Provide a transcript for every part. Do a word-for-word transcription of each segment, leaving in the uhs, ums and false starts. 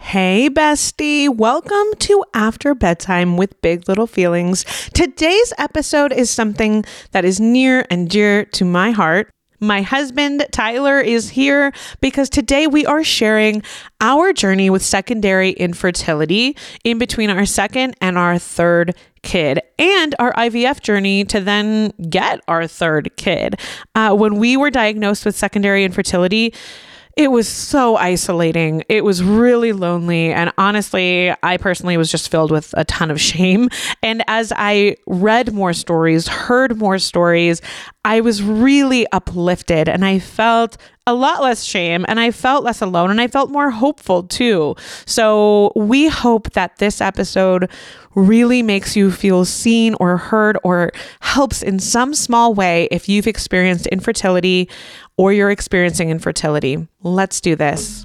Hey, bestie. Welcome to After Bedtime with Big Little Feelings. Today's episode is something that is near and dear to my heart. My husband, Tyler, is here because today we are sharing our journey with secondary infertility in between our second and our third kid, and our I V F journey to then get our third kid. Uh, when we were diagnosed with secondary infertility, it was so isolating. It was really lonely. And honestly, I personally was just filled with a ton of shame. And as I read more stories, heard more stories, I was really uplifted and I felt a lot less shame and I felt less alone and I felt more hopeful too. So we hope that this episode really makes you feel seen or heard or helps in some small way if you've experienced infertility or you're experiencing infertility. Let's do this.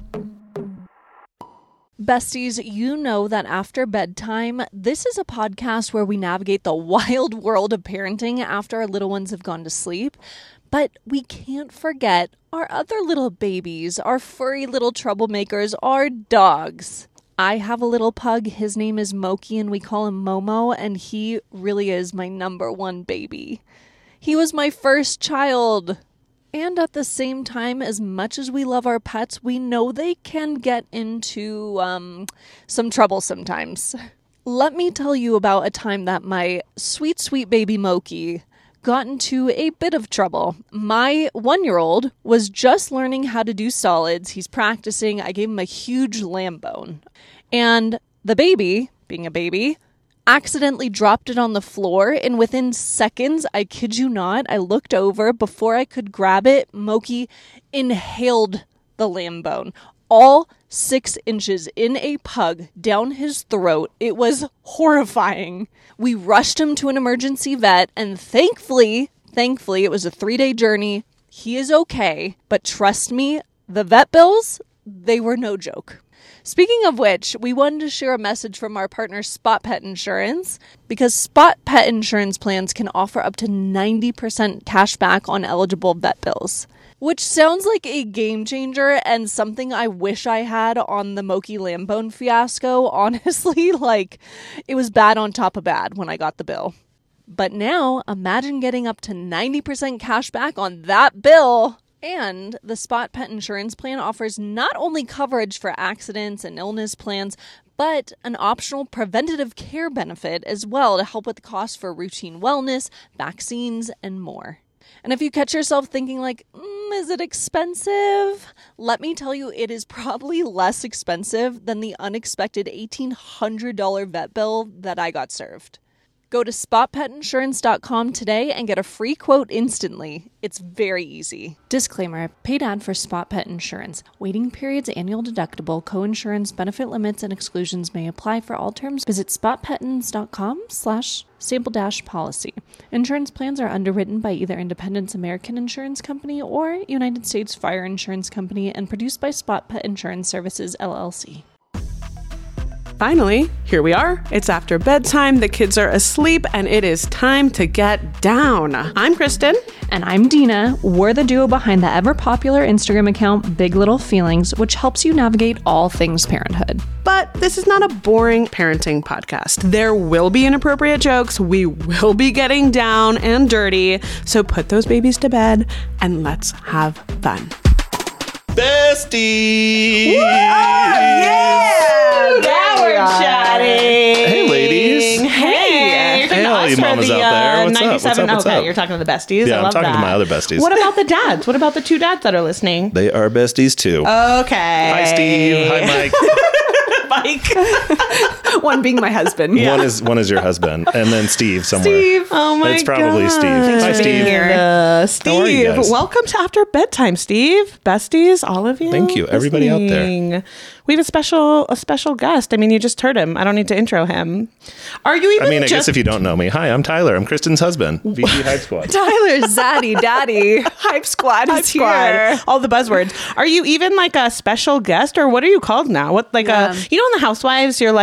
Besties, you know that After Bedtime, this is a podcast where we navigate the wild world of parenting after our little ones have gone to sleep. But we can't forget our other little babies, our furry little troublemakers, our dogs. I have a little pug. His name is Moki and we call him Momo, and he really is my number one baby. He was my first child. And at the same time, as much as we love our pets, we know they can get into um, some trouble sometimes. Let me tell you about a time that my sweet, sweet baby Moki got into a bit of trouble. My one-year-old was just learning how to do solids. He's practicing. I gave him a huge lamb bone. And the baby, being a baby, accidentally dropped it on the floor, and within seconds, I kid you not, I looked over. Before I could grab it, Moki inhaled the lamb bone, all six inches in a pug down his throat. It was horrifying. We rushed him to an emergency vet, and thankfully, thankfully, it was a three-day journey. He is okay, but trust me, the vet bills, they were no joke. Speaking of which, we wanted to share a message from our partner Spot Pet Insurance, because Spot Pet Insurance plans can offer up to ninety percent cash back on eligible vet bills, which sounds like a game changer and something I wish I had on the Moki Lambone fiasco. Honestly, like, it was bad on top of bad when I got the bill. But now, imagine getting up to ninety percent cash back on that bill. And the Spot Pet Insurance plan offers not only coverage for accidents and illness plans, but an optional preventative care benefit as well to help with the cost for routine wellness, vaccines, and more. And if you catch yourself thinking like, mm, is it expensive? Let me tell you, it is probably less expensive than the unexpected eighteen hundred dollars vet bill that I got served. Go to spot pet insurance dot com today and get a free quote instantly. It's very easy. Disclaimer, paid ad for Spot Pet Insurance. Waiting periods, annual deductible, co-insurance, benefit limits, and exclusions may apply for all terms. Visit spot pettins dot com slash sample dash policy. Insurance plans are underwritten by either Independence American Insurance Company or United States Fire Insurance Company and produced by Spot Pet Insurance Services, L L C. Finally, here we are. It's after bedtime. The kids are asleep and it is time to get down. I'm Kristen. And I'm Dina. We're the duo behind the ever popular Instagram account Big Little Feelings, which helps you navigate all things parenthood. But this is not a boring parenting podcast. There will be inappropriate jokes. We will be getting down and dirty. So put those babies to bed and let's have fun. Besties! Whoa, yeah! Now we're chatting. Hey, ladies. Hey. Hey, all you mamas the, out there. What's uh, up? What's up? What's okay, up? you're talking to the besties. Yeah, I I'm love talking that. to my other besties. What about the dads? What about the two dads that are listening? They are besties too. Okay. Hi, Steve. Hi, Mike. Mike. One being my husband. Yeah. One is one is your husband, and then Steve somewhere. Steve. Oh my god. It's probably God. Steve. Hi, Steve. Uh, Steve. How are you guys? Welcome to After Bedtime, Steve. Besties, all of you. Thank you, everybody out there. listening. We have a special a special guest. I mean, you just heard him. I don't need to intro him. Are you even I mean, I just... guess if you don't know me, hi, I'm Tyler. I'm Kristen's husband. V P Hype Squad. Tyler, Zaddy, Daddy, Hype Squad is Squad. here. All the buzzwords. Are you even like a special guest, or what are you called now? What like Yeah. a you know in the Housewives you're like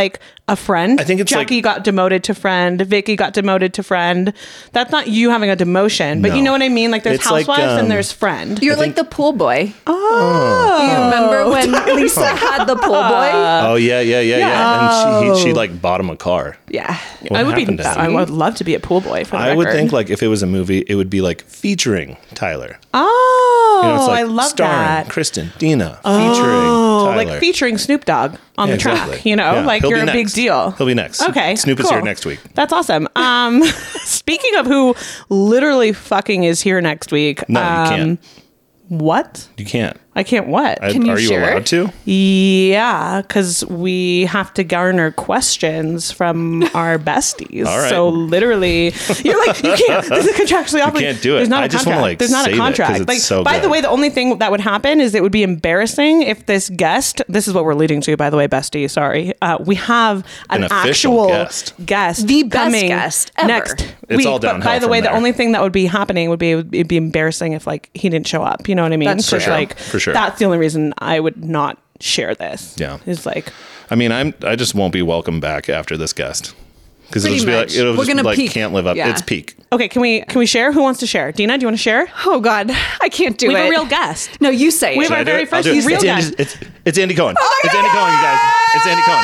a friend. I think it's Jackie like- got demoted to friend. Vicky got demoted to friend. That's not you having a demotion, but No. you know what I mean? Like there's It's like, housewives um, and there's friend. You're like the pool boy. Oh. You remember when Lisa had the pool boy? oh yeah, yeah, yeah, yeah. And she he, she like bought him a car. Yeah. What I would be. happened to I him? would love to be a pool boy for the I would record. think like if it was a movie, it would be like featuring Tyler. Oh, You know, it's like I love starring that. Kristen, Dina, Oh, featuring Tyler. like featuring Snoop Dogg on Yeah, the track. exactly. You know, Yeah. like He'll you're be a big next. deal. He'll be next. Okay, Snoop is cool. here next week. That's awesome. Um, speaking of who literally fucking is here next week. No, um, you can't. What? You can't. I can't what? I, Can you are you share? allowed to? Yeah, because we have to garner questions from our besties. All right. So literally, you're like, you can't. This is contractually obligated. can't do it. There's not I a just contract. wanna, like, There's not save a it 'cause contract. it's Like, so by the good. way, the only thing that would happen is it would be embarrassing if this guest. This is what we're leading to, by the way, bestie. Sorry, uh, we have an, An official actual guest. guest, The best coming guest ever. next It's week. all But downhill by the from way, the there. only thing that would be happening would be it'd be embarrassing if like he didn't show up. You know what I mean? That's So, true. Like, For sure. That's the only reason I would not share this. Yeah. Is like. I mean, I'm. I just won't be welcome back after this guest because it'll Pretty just be like much. it'll We're just gonna like peak. can't live up. Yeah. It's peak. Okay, can we can we share? Who wants to share? Dina, do you want to share? Oh God, I can't do We it. have a real guest. No, you say We it. have our Should I do very it? I'll first do it. real it's, guest. Andy, it's, it's Andy Cohen. it's Andy Cohen, you guys. It's Andy Cohen.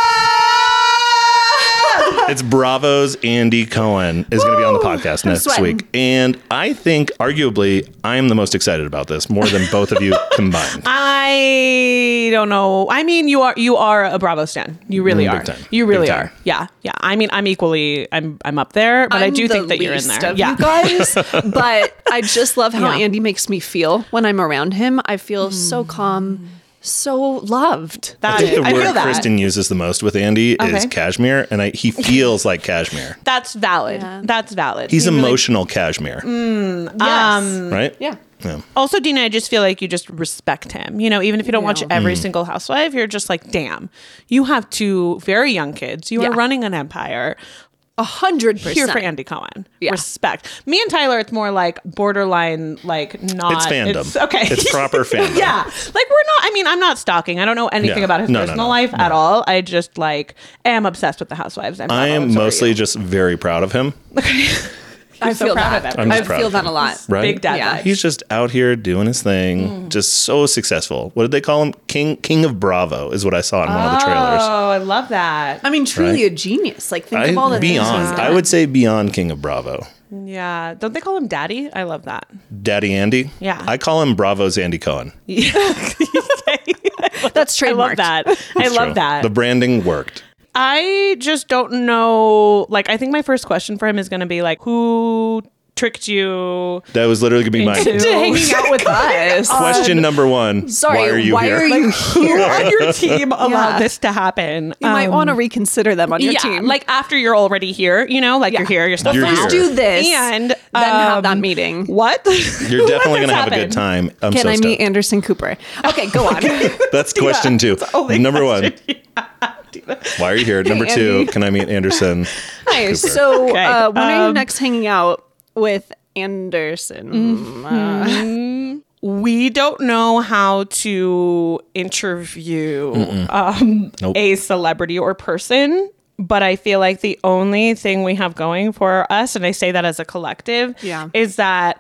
It's Bravo's Andy Cohen is going to be on the podcast next sweating. week. And I think, arguably, I am the most excited about this more than both of you combined. I don't know. I mean, you are you are a Bravo stan. You really Mm, are. big time. You really Big are. time. Yeah, yeah. I mean, I'm equally. I'm I'm up there, but I I'm do the think that you're in least there. Of Yeah. you guys, but I just love how Yeah. Andy makes me feel when I'm around him. I feel so calm, so loved. That I think the I feel word that. Kristen uses the most with Andy is Okay. cashmere, and I, he feels like cashmere. That's valid. Yeah. That's valid. He's You really- emotional cashmere, Mm. Yes. right? Yeah. Yeah. Also, Dina, I just feel like you just respect him. You know, even if you don't watch Yeah. every Mm. single housewife, you're just like, damn, you have two very young kids. You Yeah. are running an empire. A hundred Here percent. for Andy Cohen. Yeah. Respect. Me and Tyler, it's more like borderline, like not. It's fandom. okay. It's proper fandom. Yeah. Like we're not, I mean, I'm not stalking. I don't know anything Yeah. about his No, no, personal no. life No. at all. I just like am obsessed with the housewives. And I Bravo, am and so are mostly you. just very proud of him, I so feel proud that. of him. I'm I just proud feel of that him. a lot. right? Big dad Yeah. vibes. He's just out here doing his thing, just so successful. What did they call him? King King of Bravo is what I saw in one of the trailers. Oh, I love that. I mean, truly Right. a genius. Like, think I, of all the things beyond, he's done. I would say beyond King of Bravo. Yeah. Don't they call him daddy? I love that. Daddy Andy. Yeah. I call him Bravo's Andy Cohen. That's I trademarked. love that. I love True. that. The branding worked. I just don't know. Like, I think my first question for him is going to be like, who tricked you That was literally gonna be mine. into To hanging out with us. Question number one. Sorry, why are you here? Who on your team allowed Yeah. this to happen? You might Um, want to reconsider them on your yeah, team. like after you're already here, you know, like Yeah. you're here, you're stuff You're now. First here. do this, and then have that um, meeting. What? You're Let definitely this gonna have a happen. good time. I'm Can so I meet stoked. Anderson Cooper? Okay, go on. That's question two. That's the only Number question. one. Why are you here? Number two. Andy. Can I meet Anderson? Nice. Cooper. So, Okay, uh, when are you um, next hanging out with Anderson? Uh, We don't know how to interview um, Nope. a celebrity or person, but I feel like the only thing we have going for us, and I say that as a collective, Yeah. is that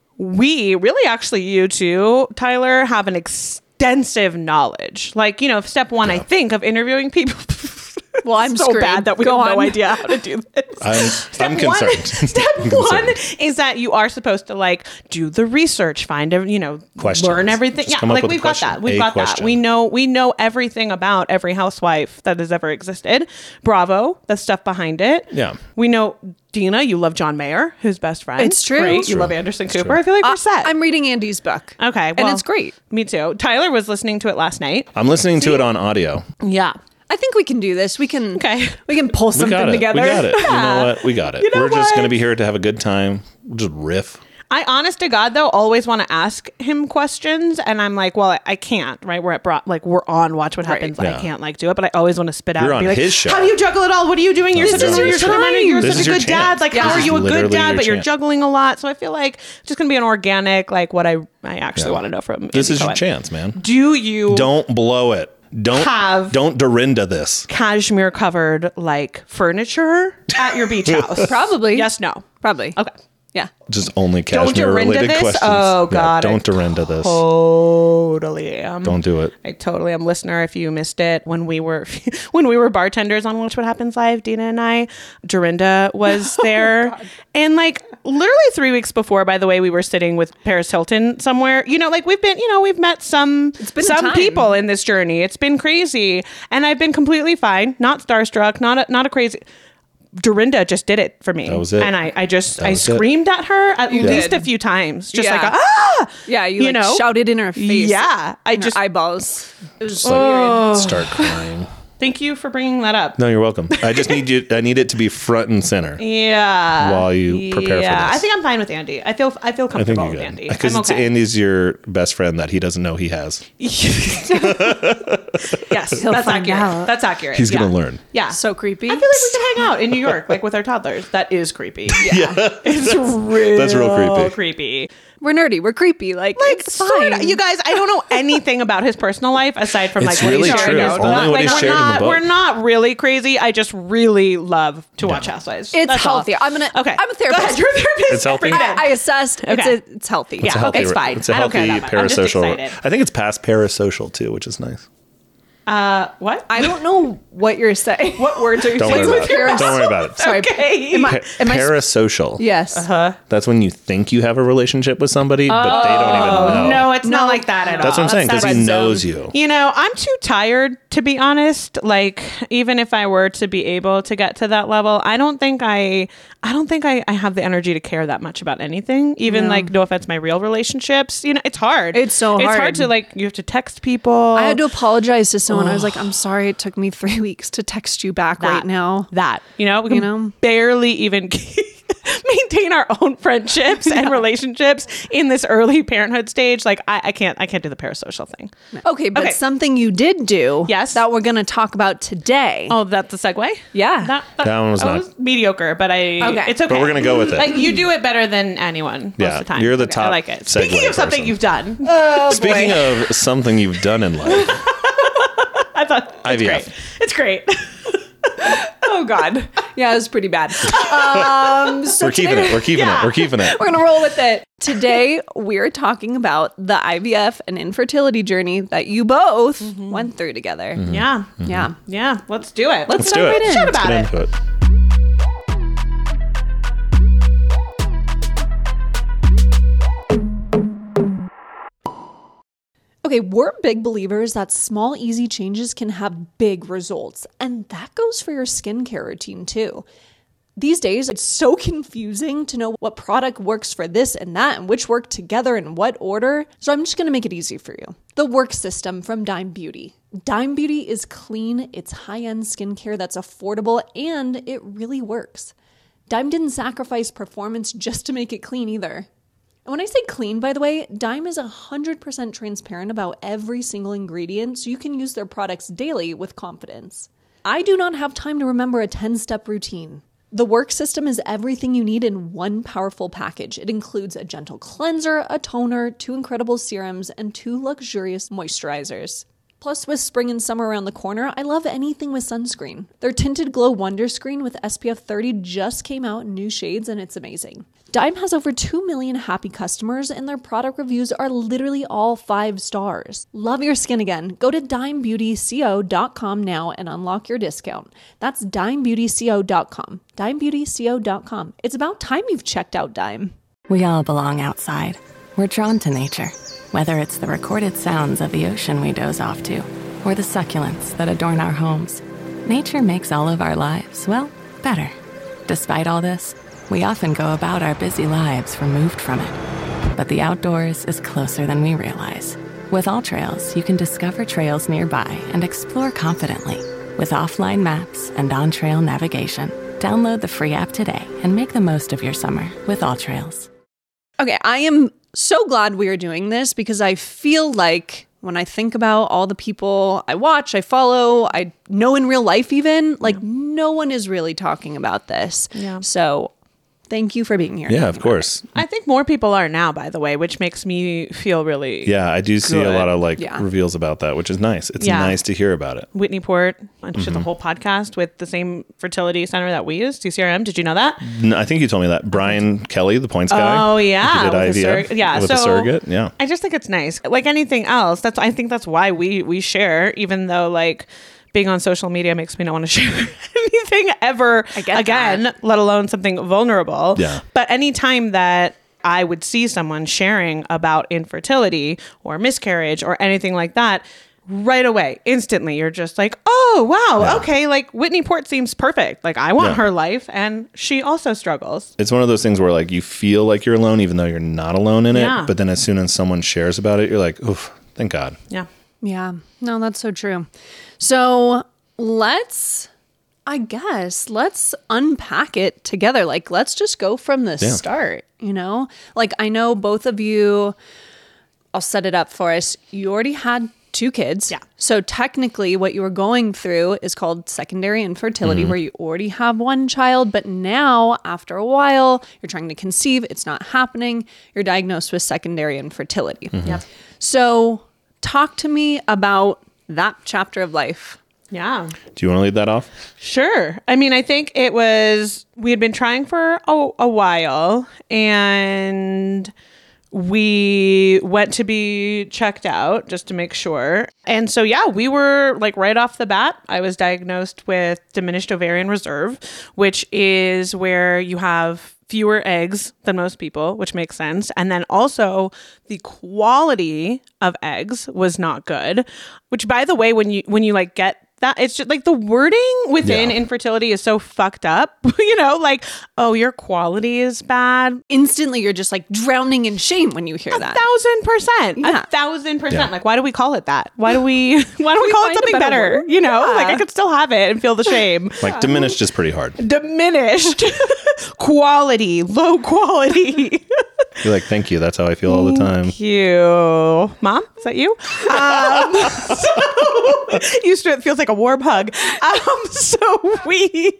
we really actually, you too, Tyler, have an extensive knowledge. Like, you know, step one, I think, of interviewing people. well, I'm so screwed. bad that we Go have no on. idea how to do this. I'm, I'm one, concerned. Step I'm one concerned. is that you are supposed to like do the research, find every, you know, Questions. learn everything. Just yeah, come up like with a we've got question. that. We've A got question. that. We know we know everything about every housewife that has ever existed. Bravo, the stuff behind it. Yeah. We know Dina, you love John Mayer, his best friend. It's true. Great. It's You true. love Anderson It's Cooper. true. I feel like we're Uh, set. I'm reading Andy's book. okay. and well, it's great. Me too. Tyler was listening to it last night. I'm listening to it on audio. Yeah. I think we can do this. We can. Okay. We can pull We something got it. together. We got it. You Yeah. know what? We got it. You know We're just what? going to be here to have a good time. We'll just riff. I, honest to God, though, always want to ask him questions, and I'm like, well, I, I can't. Right? We're at Bro- like we're on Watch What Right. Happens. Yeah. I can't like do it, but I always want to spit out You're and be on like, his show. how do you juggle it all? What are you doing? You're This such is a your you're such a time. money. You're This such is a your good dad. chance. Like, Yeah. how are This you a is good literally dad? your But you're chance. juggling a lot. So I feel like it's just gonna be an organic, like what I I actually Yeah. want to know from. This Andy is your Cohen. chance, man. Do you Don't blow it. don't have don't Dorinda this. cashmere covered like furniture at your beach house? Probably. Yes, no. Probably. Okay. Yeah. Just only Don't cashmere Dorinda related this? questions. Oh, Yeah, God. don't I Dorinda this. Totally am. Don't do it. I totally am. Listener, if you missed it when we were when we were bartenders on Watch What Happens Live, Dina and I, Dorinda was there. Oh, and like literally three weeks before, by the way, we were sitting with Paris Hilton somewhere. You know, like we've been, you know, we've met some It's been a some time. people in this journey. It's been crazy. And I've been completely fine, not starstruck, not a, not a crazy. Dorinda just did it for me. That was it. And I, I just, That I was it. screamed at her at You least did. a few times. Just Yeah. like, a, ah! Yeah, you, You like know? shouted in her face. Yeah. I in her just, eyeballs. It was Just so like, weird. start crying. thank you for bringing that up. No, you're welcome. I just need you. I need it to be front and center. Yeah. While you prepare for yeah. this. I think I'm fine with Andy. I feel I feel I think comfortable you're with good. Andy. Because I'm it's okay. Andy's your best friend that he doesn't know he has. Yes, He'll that's find accurate. out. That's accurate. He's gonna yeah. learn. Yeah. So creepy. I feel like we can hang out in New York, like with our toddlers. That is creepy. Yeah. It's real That's real creepy. creepy. We're nerdy. We're creepy. Like, Like, it's sort fine. of, you guys, I don't know anything about his personal life aside from It's like what really he's shared true. in his Only book. what Like, he's we're shared in the not, book. we're not really crazy. I just really love to watch Housewives. It's That's all. healthy. I'm gonna. Okay. I'm a Go therapist. ahead. You're a therapist. It's healthy. Bring it in. I, I assessed. It's Okay. a, it's healthy. Yeah. It's a healthy. it's fine. It's a I don't care healthy that much. I'm just parasocial. excited. I think it's past parasocial too, which is nice. Uh, what? I don't know what you're saying. What words are you Don't saying? worry with about your it. Don't worry about it. Sorry. Okay. Am I, Pa- am I s- parasocial. yes. Huh? That's when you think you have a relationship with somebody, but they don't even know. Oh, no, it's not like that at all. That's what I'm saying, because That's he red zone. knows you. You know, I'm too tired to be honest. Like, even if I were to be able to get to that level, I don't think I, I don't think I, I have the energy to care that much about anything. Even No. like, no offense, my real relationships. You know, it's hard. It's so It's hard. hard to like. You have to text people. I had to apologize to someone. I was like, I'm sorry it took me three weeks to text you back right now. That you know, we You can know? barely even maintain our own friendships and relationships in this early parenthood stage. Like, I, I can't, I can't do the parasocial thing. Okay, but Okay. something you did do. Yes. That we're going to talk about today. Oh, that's the segue. Yeah. That, That one was not- mediocre, but I. Okay. It's okay. But we're gonna go with it. Like, you do it better than anyone most Yeah, of the time. you're the Okay, top I like it. segue Speaking of something person. you've done, Oh, Speaking of something you've done in life, I thought it's I V great. F. It's great. Oh God. Yeah, it was pretty bad. Um, so We're keeping it. We're keeping Yeah. it. We're keeping it. We're gonna roll with it. Today we're talking about the I V F and infertility journey that you both went through together. Yeah, Yeah. yeah. Let's do it. Let's Let's do dive it. right in. Chat Let's about get it. into it. Okay, we're big believers that small, easy changes can have big results, and that goes for your skincare routine too. These days, it's so confusing to know what product works for this and that and which work together in what order. So I'm just going to make it easy for you. The Work System from Dime Beauty. Dime Beauty is clean, it's high-end skincare that's affordable, and it really works. Dime didn't sacrifice performance just to make it clean either. And when I say clean, by the way, Dime is one hundred percent transparent about every single ingredient, so you can use their products daily with confidence. I do not have time to remember a ten-step routine. The Work System is everything you need in one powerful package. It includes a gentle cleanser, a toner, two incredible serums, and two luxurious moisturizers. Plus, with spring and summer around the corner, I love anything with sunscreen. Their Tinted Glow Wonder Screen with S P F thirty just came out in new shades, and it's amazing. Dime has over two million happy customers, and their product reviews are literally all five stars. Love your skin again. Go to dime beauty co dot com now and unlock your discount. That's dime beauty co dot com. dime beauty co dot com. It's about time you've checked out Dime. We all belong outside. We're drawn to nature, whether it's the recorded sounds of the ocean we doze off to, or the succulents that adorn our homes. Nature makes all of our lives, well, better. Despite all this, we often go about our busy lives removed from it. But the outdoors is closer than we realize. With AllTrails, you can discover trails nearby and explore confidently. With offline maps and on-trail navigation, download the free app today and make the most of your summer with AllTrails. Okay, I am so glad we are doing this because I feel like when I think about all the people I watch, I follow, I know in real life even, like no one is really talking about this. Yeah. So Thank you for being here. Yeah, of course. I think more people are now, by the way, which makes me feel really Yeah, I do see good. a lot of like Yeah. reveals about that, which is nice. It's Yeah. nice to hear about it. Whitney Port, and she Mm-hmm. did the whole podcast with the same fertility center that we use, T C R M. Did you know that? No, I think you told me that. Brian Kelly, the points guy. Oh, yeah, He did with a I V F surrog- yeah, with a so- surrogate. Yeah. I just think it's nice. Like anything else, that's I think that's why we we share, even though like being on social media makes me not want to share anything ever I get again, that. let alone something vulnerable. Yeah. But anytime that I would see someone sharing about infertility or miscarriage or anything like that, right away, instantly, you're just like, oh, wow, Yeah. okay, like Whitney Port seems perfect. Like I want Yeah. her life, and she also struggles. It's one of those things where like you feel like you're alone even though you're not alone in it. Yeah. But then as soon as someone shares about it, you're like, oof, thank God. Yeah. Yeah. No, that's so true. So let's, I guess, let's unpack it together. Like, let's just go from the Yeah. start, you know? Like, I know both of you, I'll set it up for us. You already had two kids. Yeah. So technically what you were going through is called secondary infertility, where you already have one child, but now after a while, you're trying to conceive, it's not happening. You're diagnosed with secondary infertility. Yep. So talk to me about that chapter of life. Yeah. Do you want to lead that off? Sure. I mean, I think it was, we had been trying for a, a while, and we went to be checked out just to make sure. And so, yeah, we were like right off the bat, I was diagnosed with diminished ovarian reserve, which is where you have fewer eggs than most people, which makes sense. And then also the quality of eggs was not good, which, by the way, when you when you like get that, it's just like the wording within Yeah. infertility is so fucked up, you know, like, oh, your quality is bad. Instantly, you're just like drowning in shame when you hear A that. thousand percent, Yeah. a thousand percent. Yeah. Like, why do we call it that? Why do we, why don't we we call it find a something better better? word? You know, Yeah. like I could still have it and feel the shame. Like diminished is pretty hard. Diminished quality, low quality. You're like, thank you. That's how I feel all the time. Thank you. Mom, is that you? Um, so, used to it feels like a warm hug. Um, so we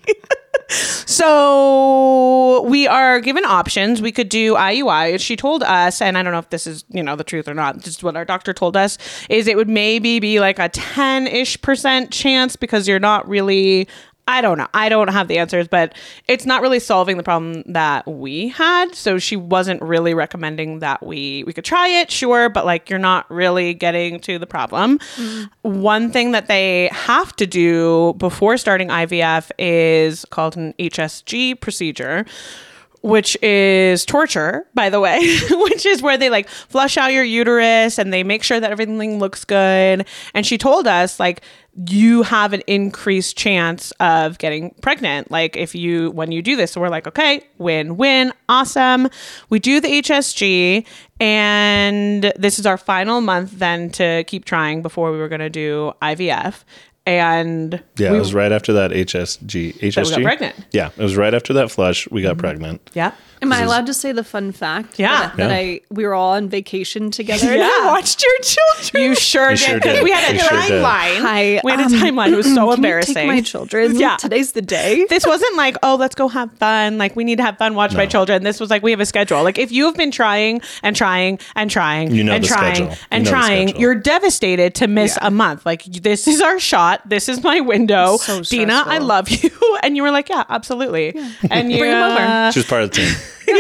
so we are given options. We could do I U I. She told us, and I don't know if this is, you know, the truth or not, just what our doctor told us, is it would maybe be like a ten-ish percent chance because you're not really, I don't know. I don't have the answers, but it's not really solving the problem that we had. So she wasn't really recommending that we we could try it, sure, but like you're not really getting to the problem. One thing that they have to do before starting I V F is called an H S G procedure, which is torture, by the way, which is where they like flush out your uterus and they make sure that everything looks good. And she told us, like, you have an increased chance of getting pregnant. Like if you, when you do this, so we're like, okay, win, win, awesome. We do the H S G, and this is our final month then to keep trying before we were going to do I V F. And Yeah, we, it was right after that H S G. H S G? that we got pregnant. Yeah, it was right after that flush. We got pregnant. Yeah. Am I allowed to say the fun fact? Yeah. That, that Yeah. I we were all on vacation together and I Yeah. watched your children. You sure You did. sure 'cause did. We had a You sure did. timeline. Hi, we had um, a timeline. It was so Can embarrassing. you take my children. Yeah. Today's the day. This wasn't like, oh, let's go have fun. Like, we need to have fun, watch my No. children. This was like, we have a schedule. Like, if you have been trying and trying and trying You know and the trying schedule. You and know the trying, schedule. you're devastated to miss Yeah. a month. Like, this is our shot. This is my window. So Dina, I stressful. love you. And you were like, yeah, absolutely. And you, Bring 'em over. uh, She was part of the team.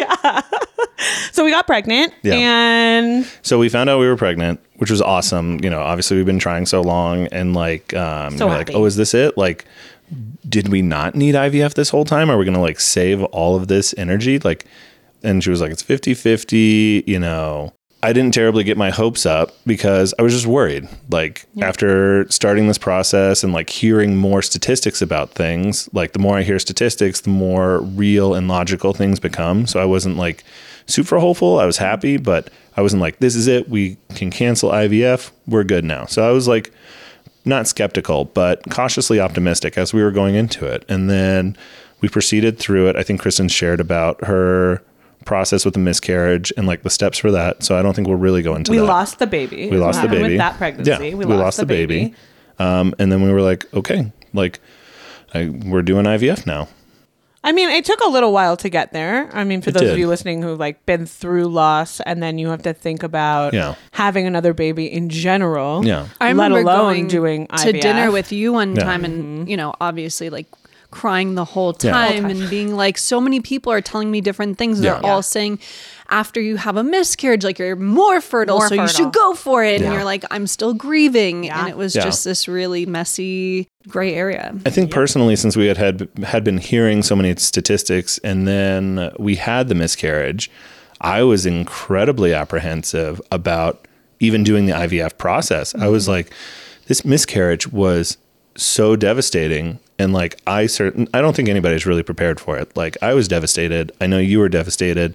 so we got pregnant, Yeah. and So we found out we were pregnant, which was awesome. You know, obviously we've been trying so long, and like, um, So we're like, happy. oh, is this it? Like, did we not need I V F this whole time? Are we going to like save all of this energy? Like, and she was like, it's fifty fifty, you know. I didn't terribly get my hopes up because I was just worried. Like after starting this process and like hearing more statistics about things, like the more I hear statistics, the more real and logical things become. So I wasn't like super hopeful. I was happy, but I wasn't like, this is it. We can cancel I V F. We're good now. So I was like, not skeptical, but cautiously optimistic as we were going into it. And then we proceeded through it. I think Kristen shared about her process with the miscarriage and like the steps for that. So I don't think we'll really go into we that. lost the baby. We is lost what the happened baby. with that pregnancy. Yeah, we lost the baby. Um, and then we were like, okay, like I, we're doing I V F now. I mean, it took a little while to get there. I mean, for It those did. of you listening who've like been through loss, and then you have to think about Yeah. having another baby in general. Yeah. I let remember alone going doing to I V F. dinner with you one Yeah. time, and you know, obviously, like crying the whole Yeah. time Whole time. and being like, so many people are telling me different things. Yeah. They're Yeah. all saying, after you have a miscarriage, like you're more fertile, More so you fertile. should go for it. Yeah. And you're like, I'm still grieving, Yeah. and it was Yeah. just this really messy gray area. I think personally, since we had, had had been hearing so many statistics, and then we had the miscarriage, I was incredibly apprehensive about even doing the I V F process. I was like, this miscarriage was so devastating, and like I certain I don't think anybody's really prepared for it. Like I was devastated. I know you were devastated,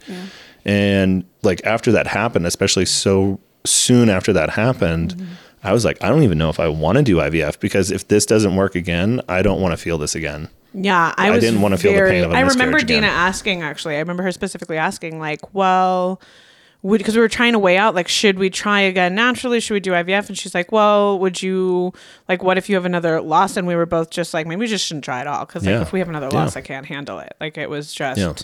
and like after that happened, especially so soon after that happened. I was like, I don't even know if I want to do I V F, because if this doesn't work again, I don't want to feel this again. Yeah, I, I was didn't wanna feel the very- pain of a I remember miscarriage Dina again. asking, actually, I remember her specifically asking, like, well, because we were trying to weigh out, like, should we try again naturally? Should we do I V F? And she's like, well, would you, like, what if you have another loss? And we were both just like, maybe we just shouldn't try it all. Because, like, Yeah. if we have another Yeah. loss, I can't handle it. Like, it was just Yeah.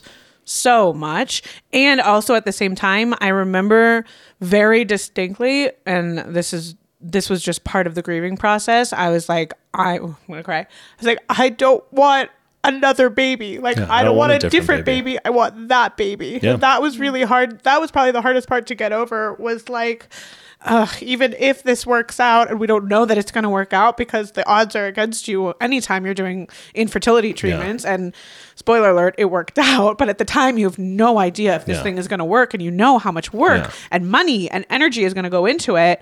so much. And also at the same time, I remember very distinctly, and this is, this was just part of the grieving process. I was like, I, I'm gonna cry. I was like, I don't want another baby. Like, Yeah, I don't want, a different, different baby. baby. I want that baby. Yeah. That was really hard. That was probably the hardest part to get over, was like, uh, even if this works out, and we don't know that it's going to work out, because the odds are against you anytime you're doing infertility treatments. And spoiler alert, it worked out. But at the time, you have no idea if this Yeah. thing is going to work, and you know how much work Yeah. and money and energy is going to go into it.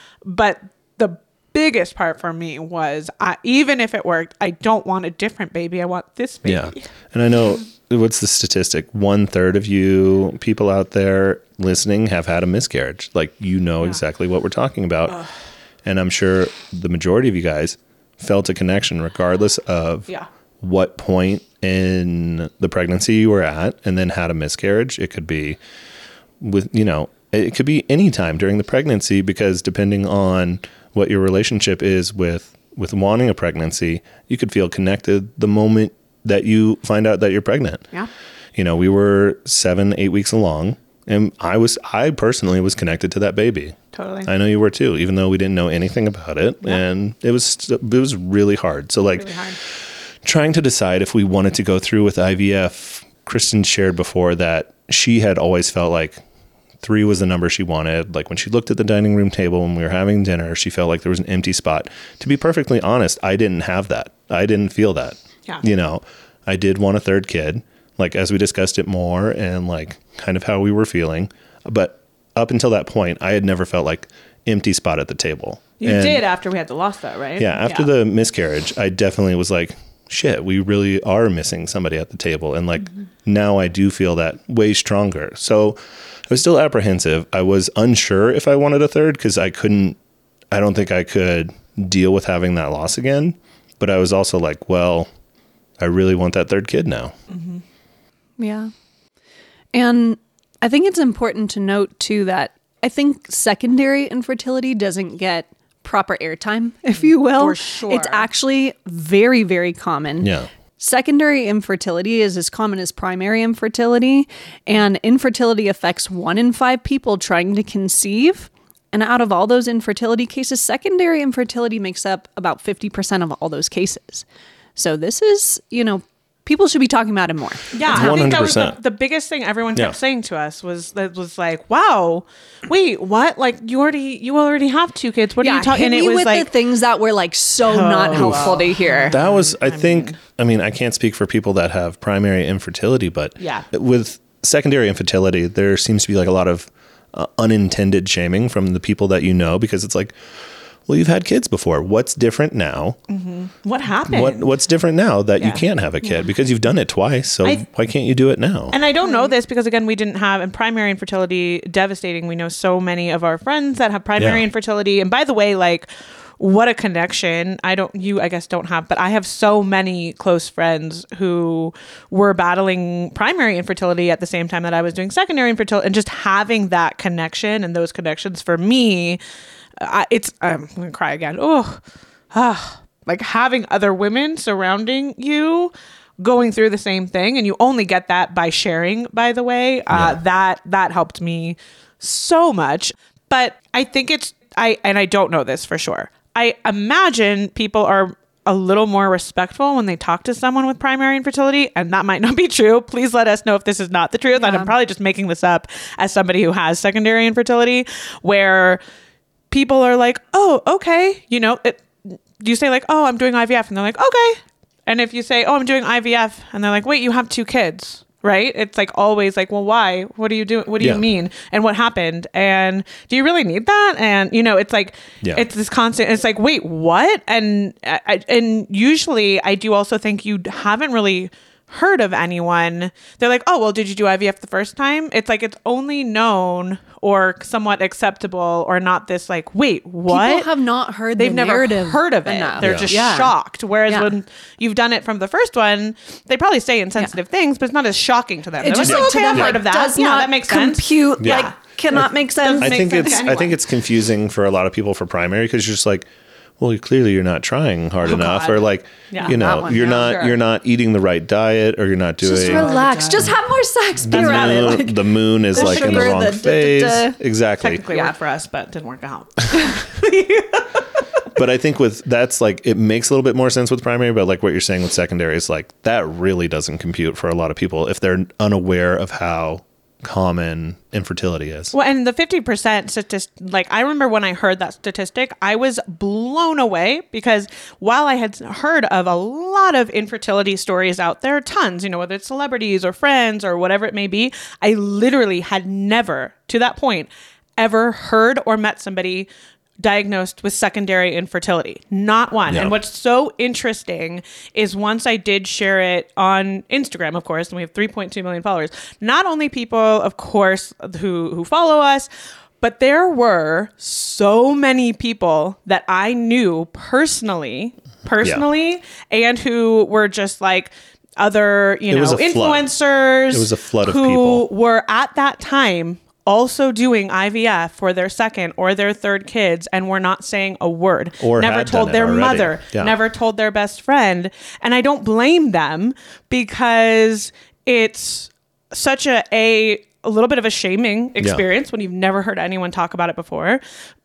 But the biggest part for me was, uh, even if it worked, I don't want a different baby. I want this baby. Yeah. And I know, what's the statistic? One third of you people out there listening have had a miscarriage. Like, you know exactly what we're talking about. And I'm sure the majority of you guys felt a connection regardless of Yeah. what point in the pregnancy you were at, and then had a miscarriage. It could be with, you know, it could be any time during the pregnancy, because depending on what your relationship is with, with wanting a pregnancy, you could feel connected the moment that you find out that you're pregnant. Yeah. You know, we were seven, eight weeks along, and I was, I personally was connected to that baby. Totally. I know you were too, even though we didn't know anything about it. And it was, it was really hard. So like, Really hard. trying to decide if we wanted to go through with I V F, Kristen shared before that she had always felt like three was the number she wanted. Like when she looked at the dining room table when we were having dinner, she felt like there was an empty spot. To be perfectly honest, I didn't have that. I didn't feel that. Yeah. You know, I did want a third kid, like as we discussed it more and like kind of how we were feeling. But up until that point, I had never felt like empty spot at the table. You And- did after we had the loss, though, right? yeah, after the miscarriage, I definitely was like, shit, we really are missing somebody at the table. And like, now I do feel that way stronger. So I was still apprehensive. I was unsure if I wanted a third, because I couldn't, I don't think I could deal with having that loss again. But I was also like, well, I really want that third kid now. Yeah. And I think it's important to note too that I think secondary infertility doesn't get proper airtime, if you will. For sure. It's actually very, very common. Yeah. Secondary infertility is as common as primary infertility, and infertility affects one in five people trying to conceive. And out of all those infertility cases, secondary infertility makes up about fifty percent of all those cases. So this is, you know, people should be talking about it more. Yeah, I think that was the, one hundred percent. the biggest thing everyone kept Yeah. saying to us was that was like, "Wow, wait, what? Like you already you already have two kids? What are you talking?" hit And it me was with like, the things that were like so not helpful to hear. That was, I think, I mean, I can't speak for people that have primary infertility, but Yeah. with secondary infertility, there seems to be like a lot of uh, unintended shaming from the people that you know, because it's like, well, you've had kids before. What's different now? what happened? What What's different now that you Yeah. can't have a kid? Because you've done it twice, so I- why can't you do it now? And I don't know this because, again, we didn't have, and primary infertility, devastating. We know so many of our friends that have primary Yeah. infertility. And by the way, like, what a connection. I don't, you, I guess, don't have, but I have so many close friends who were battling primary infertility at the same time that I was doing secondary infertility. And just having that connection and those connections for me, I, it's, I'm going to cry again. Oh, ah, like having other women surrounding you going through the same thing, and you only get that by sharing, by the way. Uh, Yeah. that that helped me so much. But I think it's, I and I don't know this for sure. I imagine people are a little more respectful when they talk to someone with primary infertility, and that might not be true. Please let us know if this is not the truth. And I'm probably just making this up as somebody who has secondary infertility, where people are like, oh, okay. You know, it, you say like, oh, I'm doing I V F. And they're like, okay. And if you say, oh, I'm doing I V F, and they're like, wait, you have two kids, right? It's like always like, well, why? What do you do? What do Yeah. you mean? And what happened? And do you really need that? And, you know, it's like, Yeah. it's this constant, it's like, wait, what? And, I, and usually I do also think you haven't really heard of anyone. They're like, oh, well, did you do I V F the first time? It's like, it's only known or somewhat acceptable, or not this like, wait, what? People have not heard They've the never narrative heard of it. enough. They're Yeah. just Yeah. shocked. Whereas Yeah. when you've done it from the first one, they probably say insensitive things, but it's not as shocking to them. They're It just like, like, oh, to okay, them, I've like, heard of that. does Yeah, not that makes sense. compute, Yeah. like cannot make sense. I Makes think sense it's to I anyone. think it's confusing for a lot of people for primary, because you're just like, well, you clearly you're not trying hard enough, Oh, God. or like, Yeah, you that know, one, you're yeah, not sure. you're not eating the right diet, or you're not doing. Just relax. Just have more sex. Be the, around it. moon, Like, the moon is the like in the sugar, wrong the da- da- phase. da. Exactly. Technically Yeah. worked for us, but didn't work out. But I think with that's like, it makes a little bit more sense with primary, but like what you're saying with secondary is like, that really doesn't compute for a lot of people if they're unaware of how common infertility is. Well, and the fifty percent statistic, like I remember when I heard that statistic, I was blown away, because while I had heard of a lot of infertility stories out there, tons, you know, whether it's celebrities or friends or whatever it may be, I literally had never, to that point, ever heard or met somebody diagnosed with secondary infertility. Not one. Yeah. And what's so interesting is once I did share it on Instagram, of course, and we have three point two million followers, not only people, of course, who, who follow us, but there were so many people that I knew personally, personally, and who were just like other, you It was know, a flood. influencers. It was a flood of who people. were at that time also doing I V F for their second or their third kids, and were not saying a word. Or never had told done it their already. mother, Yeah. never told their best friend. And I don't blame them, because it's such a a a little bit of a shaming experience when you've never heard anyone talk about it before.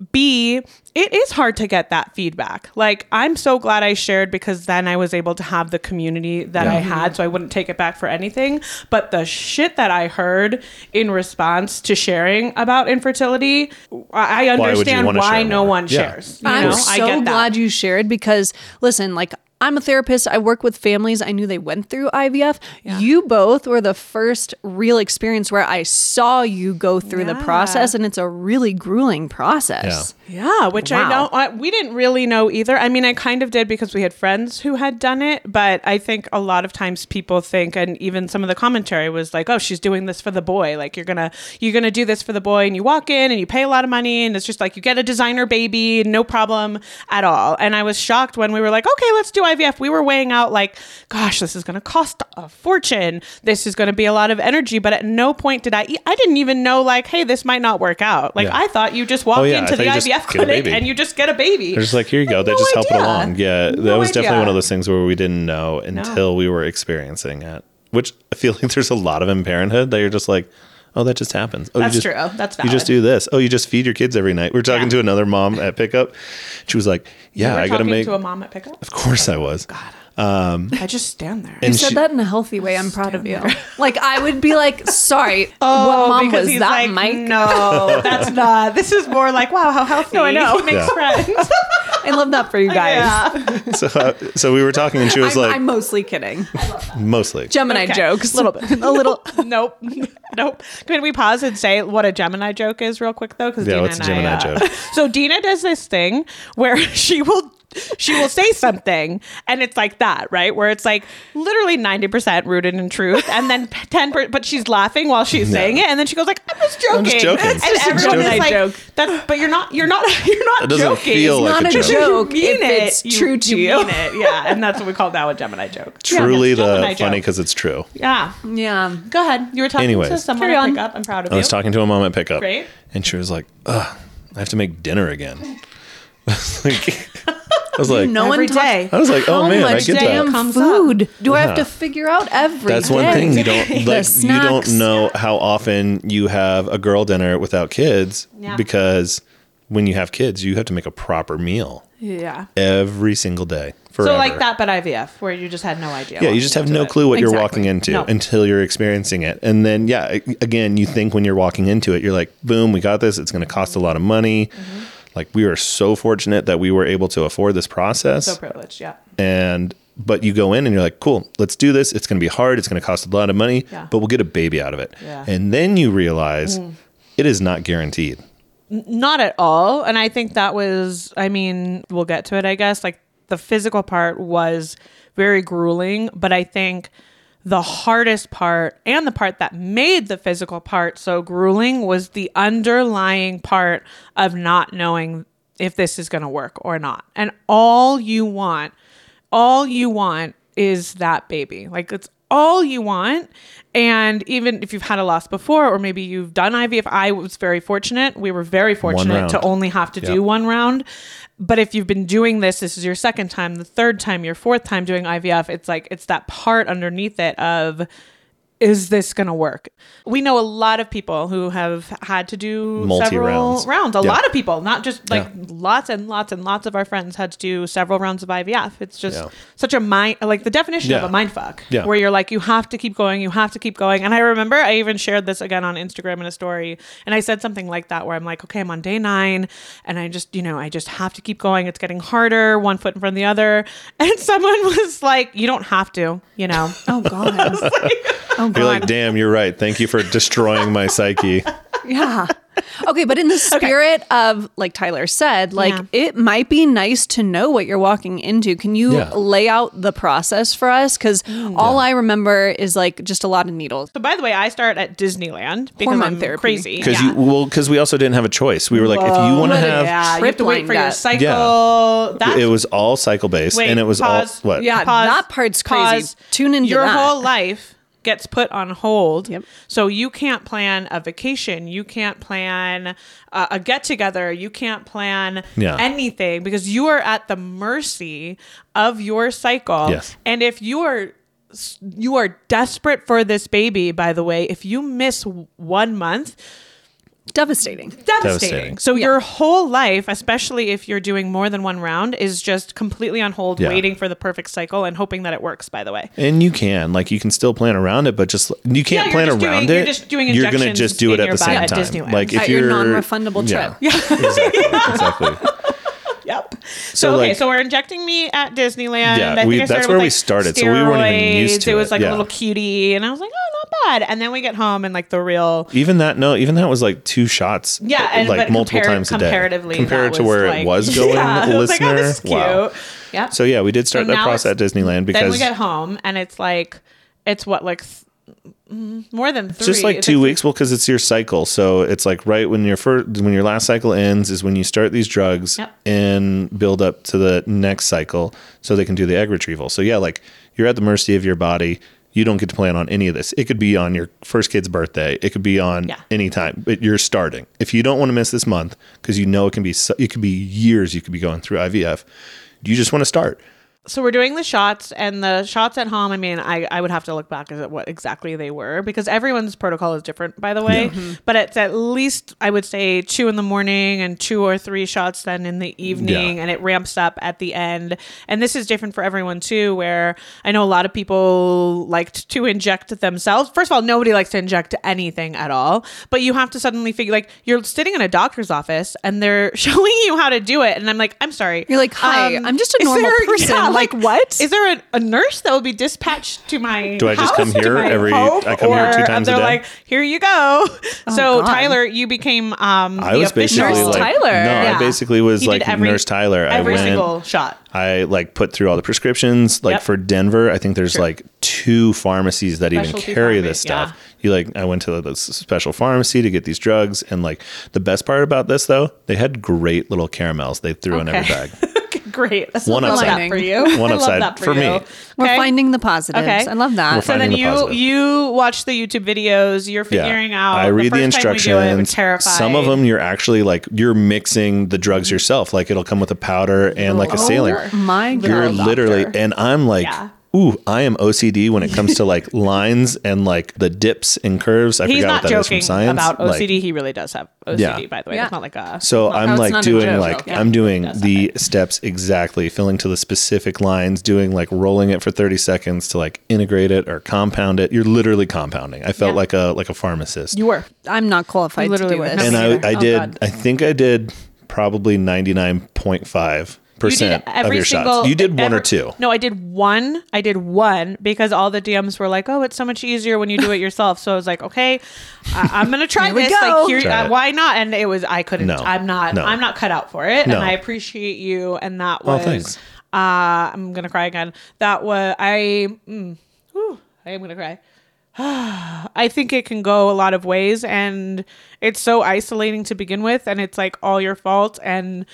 B, it is hard to get that feedback. Like, I'm so glad I shared, because then I was able to have the community that Yeah. I had, so I wouldn't take it back for anything. But the shit that I heard in response to sharing about infertility, I I would you understand wanna why share no more? one Yeah. shares. You I'm know, so I get that. glad you shared, because listen, like, I'm a therapist. I work with families. I knew they went through I V F. Yeah. You both were the first real experience where I saw you go through the Yeah. process, and it's a really grueling process. Yeah, which I Wow. don't, I, we didn't really know either. I mean, I kind of did because we had friends who had done it, but I think a lot of times people think, and even some of the commentary was like, oh, she's doing this for the boy. Like, you're going to, you're going to do this for the boy, and you walk in and you pay a lot of money, and it's just like, you get a designer baby, no problem at all. And I was shocked when we were like, okay, let's do I V F. We were weighing out like, gosh, this is going to cost a fortune. This is going to be a lot of energy. But at no point did I, I didn't even know like, hey, this might not work out. Like, Yeah. I thought you just walk Oh, yeah, I into thought the you I just V F get a clinic baby. and you just get a baby. They're just like, here you go. They no just help it idea. along. Yeah, that No was definitely idea. one of those things where we didn't know until we were experiencing it. Which I feel like there's a lot of in parenthood that you're just like, oh, that just happens. Oh, That's you just, true. That's You just valid. do this. Oh, you just feed your kids every night. We were talking Yeah. to another mom at pickup. She was like, yeah, You were I got to talking make. to a mom at pickup. Of course I was. I just stand there. And You said she- that in a healthy way. I'm proud of you. Like, I would be like, sorry, Oh, what mom because was he's that, like, Mike? No, that's not. This is more like, wow, how healthy. No, I know. He makes Yeah. friends. I love that for you guys. Yeah. So, uh, so we were talking, and she was I'm, like, I'm mostly kidding. mostly. Gemini Okay. jokes. A little bit. a little. Nope. Nope. Can we pause and say what a Gemini joke is real quick though? Because Yeah, Dina what's a and I, Gemini uh, joke? So Dina does this thing where she will she will say something and it's like that, right? Where it's like literally ninety percent rooted in truth, and then ten percent, but she's laughing while she's No. saying it, and then she goes like, "I'm just joking." I'm just joking. And It's just a everyone is Gemini like, joke. That, but you're not. You're not. You're not It doesn't joking. feel It's like not a a joke. joke You if mean it. it's You- true to you. you. mean it. Yeah, and that's what we call now a Gemini joke. Truly Yeah, the Gemini funny joke. because it's true. Yeah. Yeah. Go ahead. You were talking Anyways. to someone Carry at on. pickup. I'm proud of I you. was talking to a mom at pickup. Great. And she was like, ugh, I have to make dinner again. I was like, I was like, no Every one talks- day. I was like, oh How man, I much get damn that. Comes food do I have Yeah. to figure out every That's day? one thing you don't The like. You don't snacks. know how often you have a girl dinner without kids Yeah. because when you have kids, you have to make a proper meal Yeah. every single day. Forever. So like that, but I V F, where you just had no idea. Yeah, you walking just have into no it. clue what you're Exactly. walking into No. until you're experiencing it. And then, yeah, a- again, you think when you're walking into it, you're like, boom, we got this. It's going to cost a lot of money. Mm-hmm. Like, we are so fortunate that we were able to afford this process. So privileged, yeah. And, but you go in and you're like, cool, let's do this. It's going to be hard. It's going to cost a lot of money, Yeah. but we'll get a baby out of it. Yeah. And then you realize it is not guaranteed. Not at all. And I think that was, I mean, we'll get to it, I guess. Like the physical part was very grueling, but I think the hardest part and the part that made the physical part so grueling was the underlying part of not knowing if this is going to work or not. And all you want, all you want is that baby. Like it's all you want. And even if you've had a loss before, or maybe you've done I V F, I was very fortunate. We were very fortunate round. to only have to Yep. do one round. But if you've been doing this, this is your second time, the third time, your fourth time doing I V F, it's like, it's that part underneath it of, is this going to work? We know a lot of people who have had to do Multi several rounds. rounds. A Yeah. lot of people, not just like Yeah. lots and lots and lots of our friends had to do several rounds of I V F. It's just Yeah. such a mind, like the definition of Yeah. a mind fuck, Yeah. where you're like, you have to keep going, you have to keep going. And I remember I even shared this again on Instagram in a story. And I said something like that, where I'm like, okay, I'm on day nine and I just, you know, I just have to keep going. It's getting harder, one foot in front of the other. And someone was like, you don't have to, you know. Oh God. Oh God. You're like, damn, you're right. Thank you for destroying my psyche. Yeah. Okay, but in the spirit of, like Tyler said, like Yeah. it might be nice to know what you're walking into. Can you Yeah. lay out the process for us? Because all I remember is like just a lot of needles. So by the way, I start at Disneyland because Hormone I'm therapy. crazy. Because Yeah. you, well, because we also didn't have a choice. We were like, if you want to What a- have, yeah, you have to wait for your Trip-lined cycle. That's it was all cycle based, Wait, and it was pause. all what? Yeah, Pause, that part's crazy. pause. Tune into your that. whole life gets put on hold. Yep. So you can't plan a vacation. You can't plan uh, a get together. You can't plan Yeah. anything because you are at the mercy of your cycle. Yes. And if you are you are desperate for this baby, by the way, if you miss one month, Devastating. devastating. Devastating. So your whole life, especially if you're doing more than one round, is just completely on hold, Yeah. waiting for the perfect cycle and hoping that it works, by the way. And you can, like, you can still plan around it, but just you can't you're plan just around doing- it. you're just doing You're gonna injections just do it in at your the butt same at time. Disneyland. Like if At your you're non-refundable yeah, trip. exactly, exactly. Yep. So, So, okay, like- so we're injecting me at Disneyland. Yeah, I think we- I started that's with, where we like, started, so we weren't even used steroids. to It was it, like yeah. a little cutie, and I was like, oh, not bad. And then we get home and like the real. Even that, no, even that was like two shots. Yeah, and like but multiple compar- times a day. comparatively, compared that to where like- it was going, yeah, I was like, listener. oh, this is cute. Wow. Yep. So yeah, we did start So that now process at it's- Disneyland then because we get home and it's like, it's what like th- mm, more than three. just like It's two weeks. Well, because it's your cycle, so it's like right when your first, when your last cycle ends, is when you start these drugs Yep. and build up to the next cycle, so they can do the egg retrieval. So yeah, like you're at the mercy of your body. You don't get to plan on any of this. It could be on your first kid's birthday. It could be on Yeah. any time, but you're starting. If you don't want to miss this month, because you know it can be, so- it could be years you could be going through I V F. You just want to start. So we're doing the shots, and the shots at home, I mean, I, I would have to look back at what exactly they were because everyone's protocol is different, by the way. But it's at least, I would say, two in the morning and two or three shots then in the evening, Yeah. and it ramps up at the end. And this is different for everyone, too, where I know a lot of people liked to inject themselves. First of all, nobody likes to inject anything at all, but you have to suddenly figure, like, you're sitting in a doctor's office, and they're showing you how to do it. And I'm like, I'm sorry. You're like, hi, Um, I'm just a is normal there- person. yeah, like, what? Is there a, a nurse that will be dispatched to my Do I just house, come to here my every- home, I come here two or- times a and they're day? like, here you go. so God. Tyler, you became um I the was official basically Nurse like, Tyler. no, Yeah. I basically was He did like every- Nurse Tyler. I every went, single shot. I like put through all the prescriptions. Like Yep. for Denver, I think there's Sure. like two pharmacies that even Specialty carry pharmacy, this stuff. yeah. You like, I went to this special pharmacy to get these drugs, and like the best part about this though, they had great little caramels they threw in every Okay. bag. Great. That's One I love upside. that for you. One I upside love that for, for you. me. Okay. We're finding the positives. Okay. I love that. We're So then finding the you positive. you watch the YouTube videos. You're figuring out. I read the, first time we do it, we're instructions. terrified. Some of them you're actually like you're mixing the drugs yourself. Like it'll come with a powder and like a saline. Oh my God. You're doctor. literally, and I'm like, Yeah. ooh, I am O C D when it comes to like lines and like the dips and curves. I He's forgot not what that is from joking science. about O C D. Like, he really does have O C D, Yeah. by the way. Yeah. It's not like a. so Well, I'm it's like not a doing joke. like Yeah. I'm doing That's the steps exactly, filling to the specific lines, doing like rolling it for thirty seconds to like integrate it or compound it. You're literally compounding. I felt Yeah. like a like a pharmacist. You were. I'm not qualified You literally to do would. this. No, and me I, neither. I Oh, did God. I think I did probably ninety-nine point five percent of every your single- shots. You did one or every- two. No, I did one. I did one because all the D Ms were like, "Oh, it's so much easier when you do it yourself." So I was like, "Okay, I, I'm gonna try Here we this. go. Like, here, Try uh, it. why not?" And it was I couldn't. No. I'm not. No. I'm not cut out for it. No. And I appreciate you. And that Oh, was. thanks. uh, I'm gonna cry again. That was I. Mm, whew, I am gonna cry. I think it can go a lot of ways, and it's so isolating to begin with, and it's like all your fault, and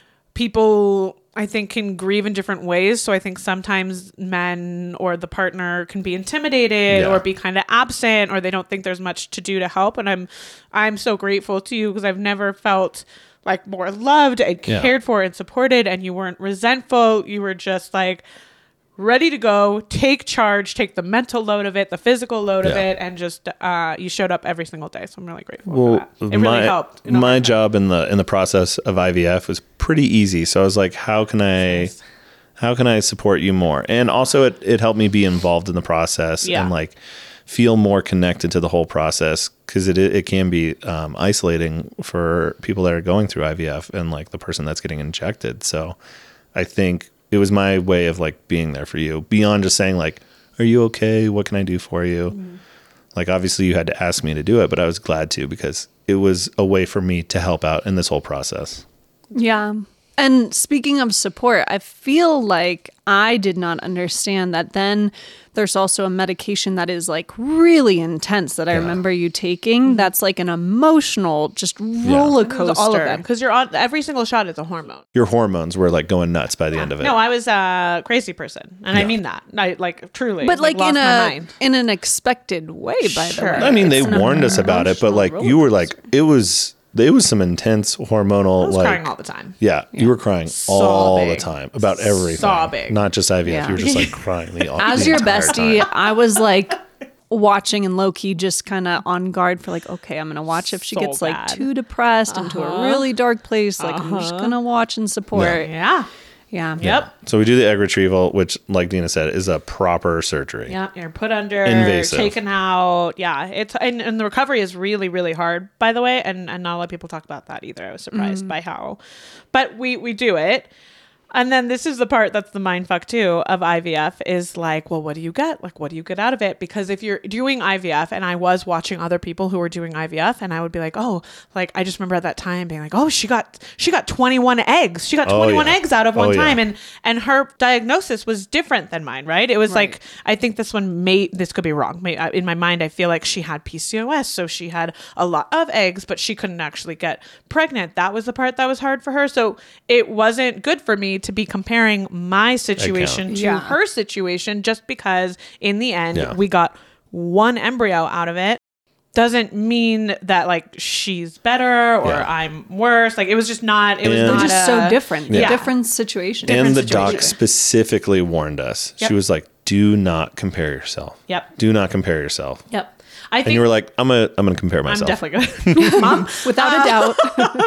people I think can grieve in different ways. So I think sometimes men or the partner can be intimidated Yeah. or be kind of absent, or they don't think there's much to do to help. And I'm I'm so grateful to you because I've never felt like more loved and Yeah. cared for and supported, and you weren't resentful. You were just like ready to go, take charge, take the mental load of it, the physical load of Yeah. it, and just uh, you showed up every single day. So I'm really grateful Well, for that. It my really helped. in a my hard time. job in the in the process of I V F was pretty easy. So I was like, how can I how can I support you more? And also it it helped me be involved in the process Yeah. and like feel more connected to the whole process because it it can be um, isolating for people that are going through I V F and like the person that's getting injected. So I think it was my way of like being there for you beyond just saying like, are you okay? What can I do for you? Mm-hmm. Like, obviously you had to ask me to do it, but I was glad to because it was a way for me to help out in this whole process. Yeah. And speaking of support, I feel like I did not understand that then there's also a medication that is like really intense that I Yeah. remember you taking. That's like an emotional, just roller It was coaster. all of them because you're on every single shot is a hormone. Your hormones were like going nuts by the end of it. No, I was a crazy person, and I Yeah. mean that. I like truly, But like, lost in my a mind. in an expected way, by Sure. the way. I mean, they It's an warned us about it, but like emotional you were roller like, it was, it was some intense hormonal, I was like, crying all the time. yeah, you were crying all the Sobbing. time about everything, Sobbing. not just I V F. Yeah. You were just like crying the, all, As the your entire bestie, time. I was like watching and low key just kind of on guard for like, okay, I'm gonna watch if she So gets like bad. too depressed into a really dark place. Like I'm just gonna watch and support. Yeah. Yeah. Yep. So we do the egg retrieval, which, like Dina said, is a proper surgery. Yeah. You're put under, Invasive. taken out. Yeah. It's and, and the recovery is really, really hard, by the way. And and not a lot of people talk about that either. I was surprised by how, but we we do it. And then this is the part that's the mind fuck too of I V F is like, well, what do you get? Like, what do you get out of it? Because if you're doing I V F, and I was watching other people who were doing I V F, and I would be like, oh, like I just remember at that time being like, oh, she got she got twenty-one eggs. She got Oh, twenty-one yeah. eggs out of one Oh, yeah. time, and and her diagnosis was different than mine, right? It was Right. like I think this one may this could be wrong. May, uh, in my mind, I feel like she had P C O S, so she had a lot of eggs, but she couldn't actually get pregnant. That was the part that was hard for her. So it wasn't good for me to be comparing my situation to Yeah. her situation just because in the end Yeah. we got one embryo out of it. Doesn't mean that like she's better or Yeah. I'm worse. Like it was just not. It was And- not They're just a- so different. Yeah. Different situation. and the different doc situation. specifically warned us. Yep. She was like, "Do not compare yourself. Yep. Do not compare yourself." Yep. I think And you were like, "I'm gonna, I'm gonna compare I'm myself." definitely good. Mom, Without a doubt.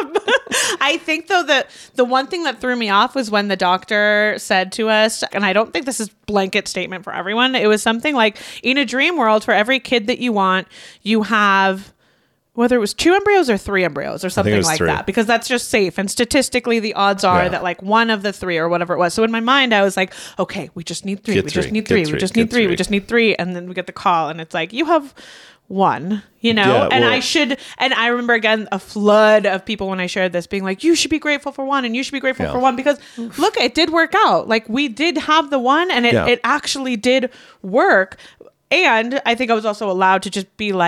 I think though that the one thing that threw me off was when the doctor said to us, and I don't think this is blanket statement for everyone. It was something like, in a dream world, for every kid that you want, you have whether it was two embryos or three embryos or it something was like three. that, because that's just safe. And statistically, the odds are Yeah. that like one of the three or whatever it was. So in my mind, I was like, okay, we just need three. Get we three, just need get three. three, We just get need three. We three. just need three. And then we get the call and it's like, you have one, you know? Yeah, and well- I should, and I remember again, a flood of people when I shared this being like, you should be grateful for one and you should be grateful Yeah. for one, because look, it did work out. Like we did have the one and it, Yeah. it actually did work. And I think I was also allowed to just be like,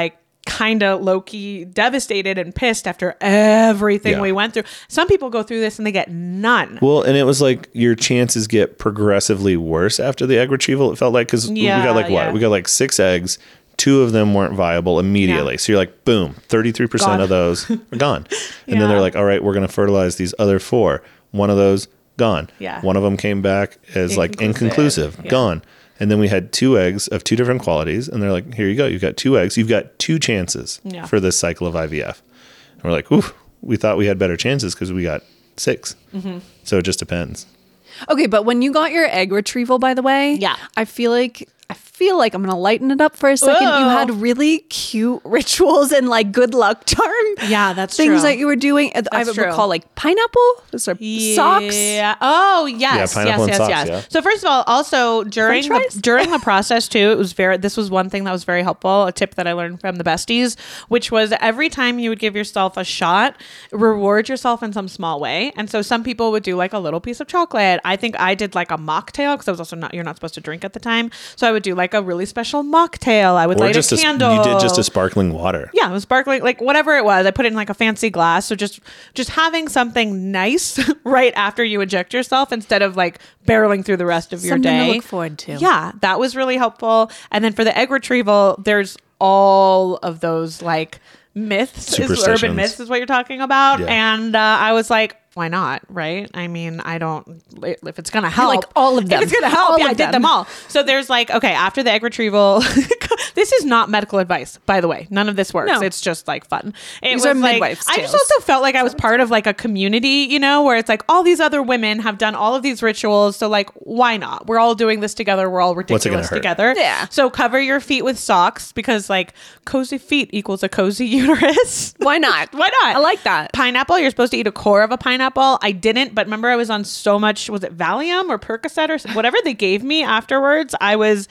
kind of low-key devastated and pissed after everything Yeah. we went through. Some people go through this and they get none. Well, and it was like your chances get progressively worse after the egg retrieval. It felt like because Yeah, we got like what? yeah. We got like six eggs. Two of them weren't viable immediately. Yeah. So you're like, boom, thirty-three percent Gone. of those are gone. And Yeah. then they're like, all right, we're going to fertilize these other four. One of those, gone. Yeah. One of them came back as like Inconclusive. inconclusive, Yeah. gone. And then we had two eggs of two different qualities. And they're like, here you go. You've got two eggs. You've got two chances Yeah. for this cycle of I V F. And we're like, oof, we thought we had better chances because we got six. Mm-hmm. So it just depends. Okay, but when you got your egg retrieval, by the way, Yeah. I feel like I feel like I'm gonna lighten it up for a second. Whoa. You had really cute rituals and like good luck charm. Yeah, that's things true. that you were doing. I would true. recall like pineapple, socks. Yeah. Oh, yes. Yeah, yes, pineapple and yes, socks, yes. yeah. So first of all, also during French the, fries? during the process too, it was very. This was one thing that was very helpful. A tip that I learned from the besties, which was every time you would give yourself a shot, reward yourself in some small way. And so some people would do like a little piece of chocolate. I think I did like a mocktail because I was also not. You're not supposed to drink at the time, so I would do like a really special mocktail. I would Or light just a a, candle. you did just a sparkling water. Yeah, it was sparkling, like whatever it was. I put it in like a fancy glass. So just just having something nice right after you inject yourself instead of like barreling through the rest of your Something to day. look forward to. Yeah, that was really helpful. And then for the egg retrieval, there's all of those like myths, is, urban Superstitions. myths is what you're talking about. Yeah. And uh, I was like, why not? Right? I mean, I don't, if it's going to help. like, all of them. If it's going to help, All yeah, of I did them. them all. So there's like, okay, after the egg retrieval, this is not medical advice, by the way. None of this works. No. It's just like fun. It These was are like, midwives' I just tales. also felt like I was part of like a community, you know, where it's like all these other women have done all of these rituals. So like, why not? We're all doing this together. We're all What's it gonna ridiculous hurt? together. Yeah. So cover your feet with socks because like cozy feet equals a cozy uterus. Why not? Why not? I like that. Pineapple, you're supposed to eat a core of a pineapple. I didn't, but remember I was on so much, was it Valium or Percocet or s- whatever they gave me afterwards? I was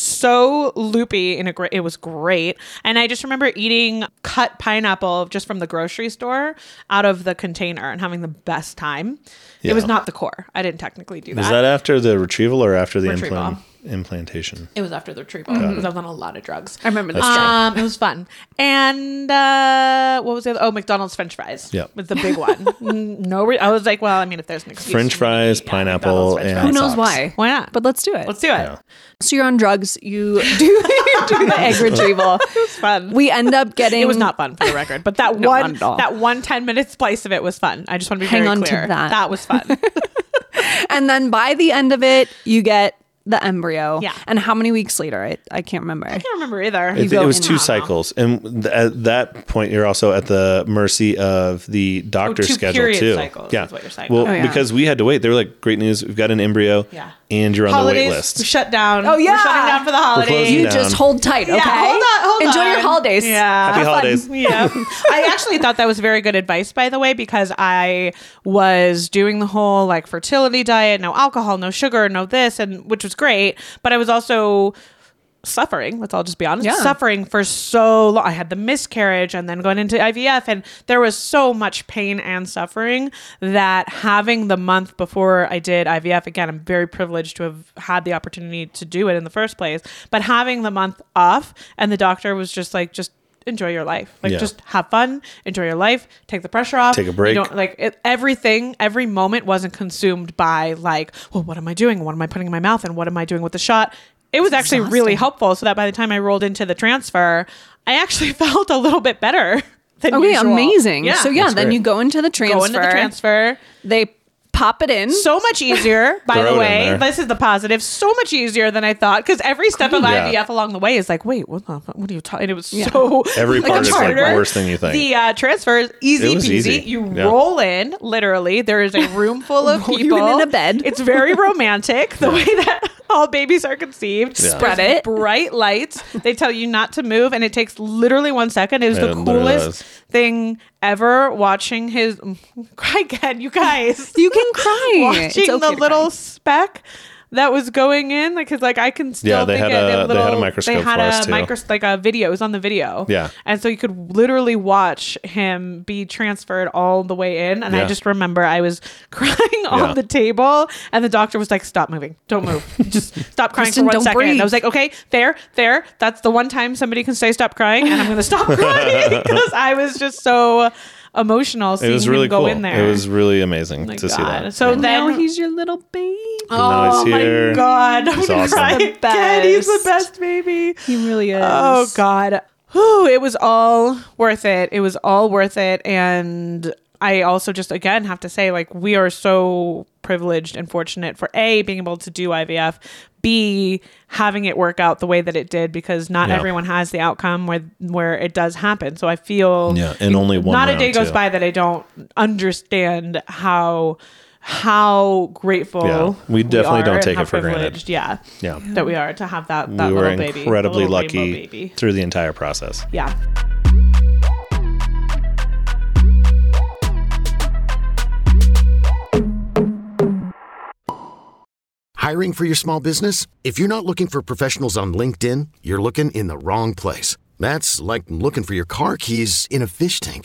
so loopy in a great, it was great. And I just remember eating cut pineapple just from the grocery store out of the container and having the best time. Yeah. It was not the core. I didn't technically do Was that after the retrieval or after the Retrieval. implant, implantation? It was after the retrieval because I was on a lot of drugs. I remember this. Um, it was fun. And uh, what was the other? Oh, McDonald's French fries. Yep. was the big one. Mm, no, re- I was like, well, I mean, if there's an excuse, French for me to fries, eat, yeah, pineapple, McDonald's French and- fries. Who knows socks. why? Why not? But let's do it. Let's do it. Yeah. So you're on drugs. You do, you do the egg retrieval. It's fun. We end up getting. It was not fun for the record, but that No, one, not at all. that one ten minute splice of it was fun. I just want to be Hang very on to clear. that. That was fun. And then by the end of it, you get the embryo. Yeah. And how many weeks later? I, I can't remember. I can't remember either. It, go it was in two and out. cycles, and th- at that point, you're also at the mercy of the doctor's Oh, two schedule period too. cycles yeah, is what you're saying. well, Oh, yeah. because we had to wait. They were like, "Great news, we've got an embryo, Yeah. and you're on Holidays the wait list." shut down. Oh, yeah. We're shutting down for the holidays. closing You down. just hold tight, okay? Yeah, hold on, hold Enjoy on. your holidays. Yeah. Happy Have fun. holidays. Yeah. I actually thought that was very good advice, by the way, because I was doing the whole like fertility diet, no alcohol, no sugar, no this, and which was great. But I was also suffering, let's all just be honest, Yeah. suffering for so long. I had the miscarriage and then going into I V F, and there was so much pain and suffering that having the month before I did I V F, again, I'm very privileged to have had the opportunity to do it in the first place, but having the month off, and the doctor was just like, just enjoy your life. Like, Yeah. just have fun, enjoy your life, take the pressure off. Take a break. You don't, like, it, everything, every moment wasn't consumed by like, well, what am I doing? What am I putting in my mouth? And what am I doing with the shot? It was actually really helpful, so that by the time I rolled into the transfer, I actually felt a little bit better than Okay, usual. amazing. Yeah. So yeah, That's then great. you go into the transfer. Go into the transfer. They pop it in. So much easier, by Throw it the in way. there. This is the positive. So much easier than I thought, because every step of Yeah. I V F along the way is like, wait, what the fuck? What are you talking? It was so Every like, part is like harder. worse than you think. The uh, transfer is easy It was peasy. easy. You Yeah. roll in, literally. There is a room full of Roll you people in in a bed. It's very romantic the way that all babies are conceived. Yeah. Spread There's it. Bright lights. They tell you not to move, and it takes literally one second. It was Yeah, the it literally coolest is. thing ever. Watching his cry again, you guys. You can cry. Watching It's okay the to little cry. speck that was going in, like, cause like I can still Yeah, they think had it, a- they had a microscope They had for us, a too. micros like a video. It was on the video. Yeah. and so you could literally watch him be transferred all the way in. And I Yeah. just remember I was crying on Yeah. the table, and the doctor was like, "Stop moving, don't move, just stop crying Kristen, for one don't second." breathe. I was like, "Okay, fair, fair. That's the one time somebody can say stop crying, and I'm gonna stop crying," because I was just so emotional seeing It was him really go cool. in there. It was really amazing My to see God. that. So Yeah. then Now he's your little baby. Now Oh he's here. my God. I'm He's gonna awesome. cry The again. He's the best. best baby. He really is. Oh God. Whew, it was all worth it. It was all worth it. And I also just, again, have to say, like, we are so privileged and fortunate for A, being able to do I V F, B, having it work out the way that it did, because not Yeah. everyone has the outcome where where it does happen. So I feel Yeah, and only one not a round, day goes too. by that I don't understand how how grateful Yeah, we definitely are don't and take how it for granted. privileged, Yeah, Yeah. that we are to have that that We were little baby, the incredibly little rainbow lucky baby. through the entire process. Yeah. Hiring for your small business? If you're not looking for professionals on LinkedIn, you're looking in the wrong place. That's like looking for your car keys in a fish tank.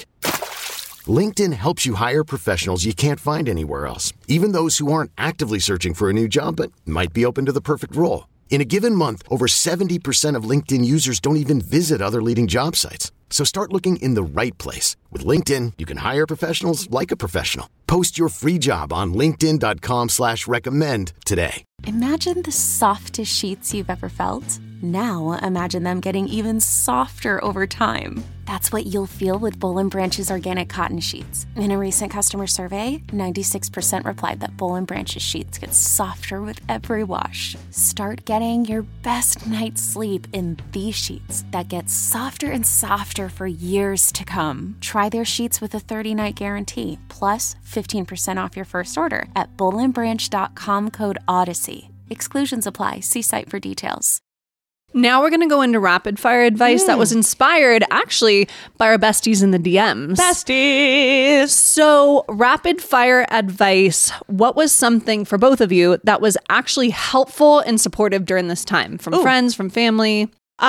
LinkedIn helps you hire professionals you can't find anywhere else, even those who aren't actively searching for a new job but might be open to the perfect role. In a given month, over seventy percent of LinkedIn users don't even visit other leading job sites. So start looking in the right place. With LinkedIn, you can hire professionals like a professional. Post your free job on linkedin dot com slash recommend today. Imagine the softest sheets you've ever felt. Now imagine them getting even softer over time. That's what you'll feel with Boll and Branch's organic cotton sheets. In a recent customer survey, ninety-six percent replied that Boll and Branch's sheets get softer with every wash. Start getting your best night's sleep in these sheets that get softer and softer for years to come. Try their sheets with a thirty-night guarantee, plus fifteen percent off your first order at boll and branch dot com code Odyssey. Exclusions apply. See site for details. Now we're going to go into rapid fire advice that was inspired actually by our besties in the D Ms. Besties. So, rapid fire advice. What was something for both of you that was actually helpful and supportive during this time from Ooh. friends, from family?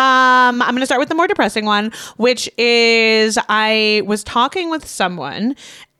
Um, I'm going to start with the more depressing one, which is I was talking with someone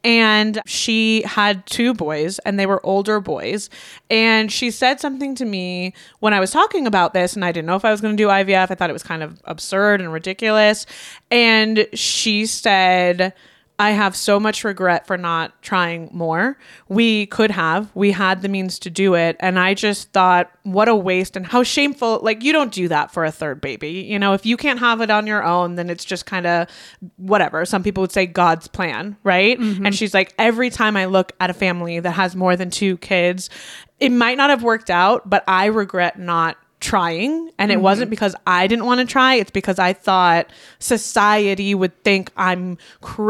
and she had two boys and they were older boys. And she said something to me when I was talking about this, and I didn't know if I was going to do I V F. I thought it was kind of absurd and ridiculous. And she said, I have so much regret for not trying more. We could have. We had the means to do it. And I just thought, what a waste and how shameful. Like, you don't do that for a third baby. You know, if you can't have it on your own, then it's just kind of whatever. Some people would say God's plan, right? Mm-hmm. And she's like, every time I look at a family that has more than two kids, it might not have worked out, but I regret not trying. And it mm-hmm. wasn't because I didn't want to try. It's because I thought society would think I'm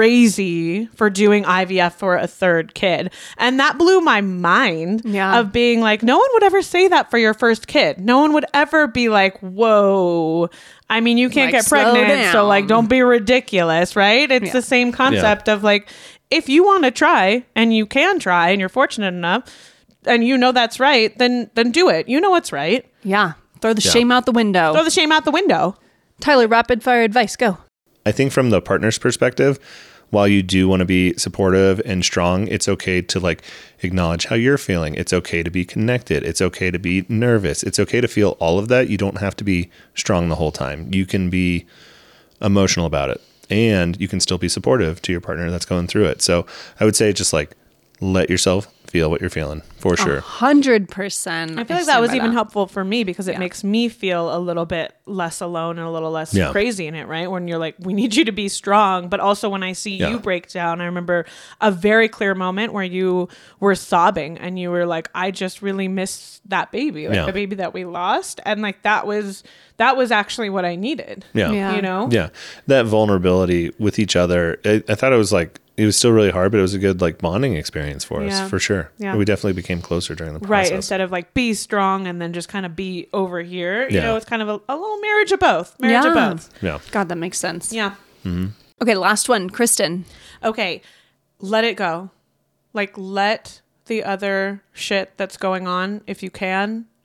crazy for doing I V F for a third kid. And that blew my mind yeah. of being like, no one would ever say that for your first kid. No one would ever be like, whoa, I mean, you can't like, get pregnant. down. So like, don't be ridiculous. Right. It's yeah. the same concept yeah. of like, if you want to try and you can try and you're fortunate enough, and you know that's right, then then do it. You know what's right. Yeah. Throw the yeah. shame out the window. Throw the shame out the window. Tyler, rapid fire advice. Go. I think from the partner's perspective, while you do want to be supportive and strong, it's okay to like acknowledge how you're feeling. It's okay to be connected. It's okay to be nervous. It's okay to feel all of that. You don't have to be strong the whole time. You can be emotional about it, and you can still be supportive to your partner that's going through it. So I would say just like let yourself feel what you're feeling for sure. A hundred percent. I feel like that was even that. helpful for me because it yeah. makes me feel a little bit less alone and a little less yeah. crazy in it, right? When you're like, we need you to be strong. But also when I see yeah. you break down, I remember a very clear moment where you were sobbing and you were like, I just really miss that baby, like yeah. the baby that we lost. And like, that was, that was actually what I needed. Yeah. yeah. You know? Yeah. That vulnerability with each other. I, I thought it was like, it was still really hard, but it was a good like bonding experience for us Yeah. for sure. Yeah. We definitely became closer during the process. Right. Instead of like be strong and then just kind of be over here, you Yeah. know, it's kind of a, a little marriage of both. Marriage yeah. of both. Yeah. God, that makes sense. Yeah. Mm-hmm. Okay. Last one. Kristen. Okay. Let it go. Like let the other shit that's going on, if you can,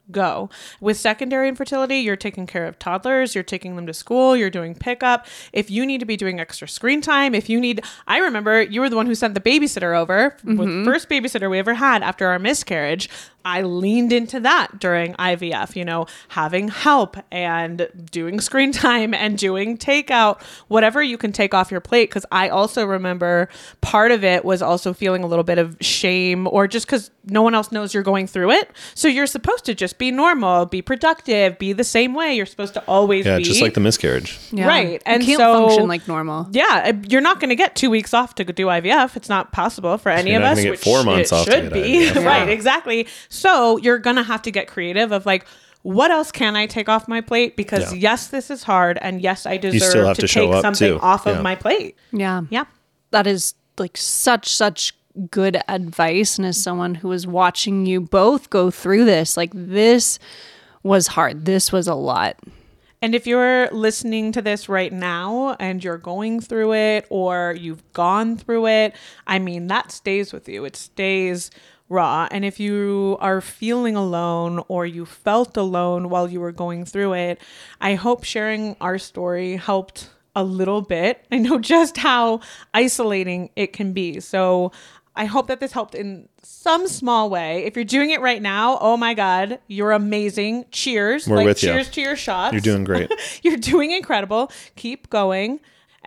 go. With secondary infertility, you're taking care of toddlers, you're taking them to school, you're doing pickup. If you need to be doing extra screen time, if you need, I remember you were the one who sent the babysitter over, mm-hmm. the first babysitter we ever had after our miscarriage. I leaned into that during I V F, you know, having help and doing screen time and doing takeout, whatever you can take off your plate. Because I also remember part of it was also feeling a little bit of shame, or just because no one else knows you're going through it. So you're supposed to just be normal, be productive, be the same way. You're supposed to always yeah, be. just like the miscarriage. Yeah. Right. And you can't so, function like normal. Yeah. You're not going to get two weeks off to do I V F. It's not possible for any You're of not us. gonna get Which four months it off to should get be. I V F. Right. Yeah. Exactly. So you're going to have to get creative of like, what else can I take off my plate? Because Yeah. yes, this is hard. And yes, I deserve still have to, to show take up, something too. off Yeah. of my plate. Yeah. Yeah. That is like such, such good advice. And as someone who was watching you both go through this, like this was hard. This was a lot. And if you're listening to this right now and you're going through it or you've gone through it, I mean, that stays with you. It stays raw. And if you are feeling alone or you felt alone while you were going through it, I hope sharing our story helped a little bit. I know just how isolating it can be. So I hope that this helped in some small way. If you're doing it right now, oh my God, you're amazing. Cheers. We're like, with you. cheers to your shots. You're doing great. You're doing incredible. Keep going.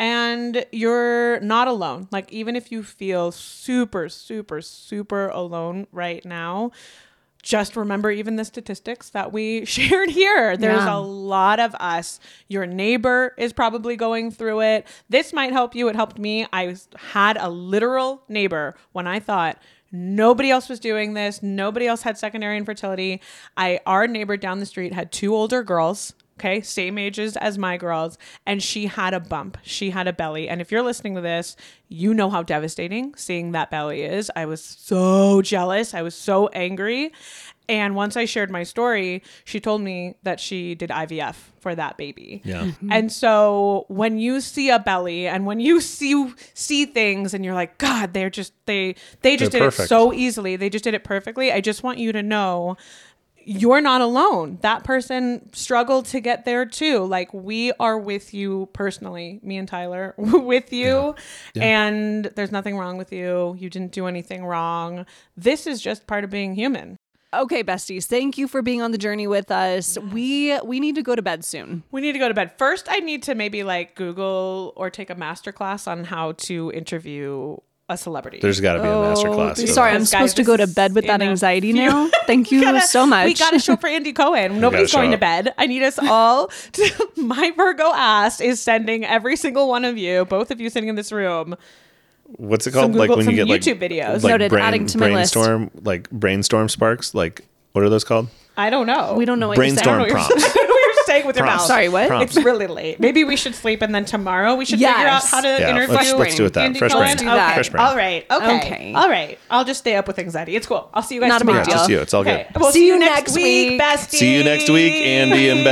And you're not alone. Like, even if you feel super, super, super alone right now, just remember even the statistics that we shared here. There's Yeah. a lot of us. Your neighbor is probably going through it. This might help you. It helped me. I had a literal neighbor when I thought nobody else was doing this. Nobody else had secondary infertility. I, our neighbor down the street had two older girls. Okay, same ages as my girls. And she had a bump. She had a belly. And if you're listening to this, you know how devastating seeing that belly is. I was so jealous. I was so angry. And once I shared my story, she told me that she did I V F for that baby. Yeah. Mm-hmm. And so when you see a belly and when you see see things and you're like, God, they're just they they just They're did perfect. it so easily. They just did it perfectly. I just want you to know you're not alone. That person struggled to get there too. Like, we are with you personally, me and Tyler, with you. Yeah. And there's nothing wrong with you. You didn't do anything wrong. This is just part of being human. Okay, besties, thank you for being on the journey with us. We we need to go to bed soon. We need to go to bed. First, I need to maybe like Google or take a masterclass on how to interview a celebrity. There's got to be a master class. for Sorry, that. I'm Guys, supposed to this go to is bed with that in a anxiety few- now. Thank you gotta- so much. We got a show for Andy Cohen. Nobody's show going to up. bed. I need us all to, my Virgo ass is sending every single one of you, both of you sitting in this room, What's it some called? Like Google- when you some get like YouTube videos. like Noted, brain, adding to my list. brainstorm, like brainstorm sparks. Like what are those called? I don't know. We don't know what Brainstorm you're saying. I don't know what you're, what you're saying with your Prompts. mouth. Sorry, what? Prompts. It's really late. Maybe we should sleep and then tomorrow we should figure out Yes. how to Yeah, interview let's, let's do it that. Andy Fresh Cohen. brain. Let's do that. Okay. Fresh brain. All right. Okay. Okay. All right. I'll just stay up with anxiety. It's cool. I'll see you guys Not a big tomorrow. Yeah, just you. It's all Okay. good. We'll See see, you you next next week, week. besties. See you next week, Andy and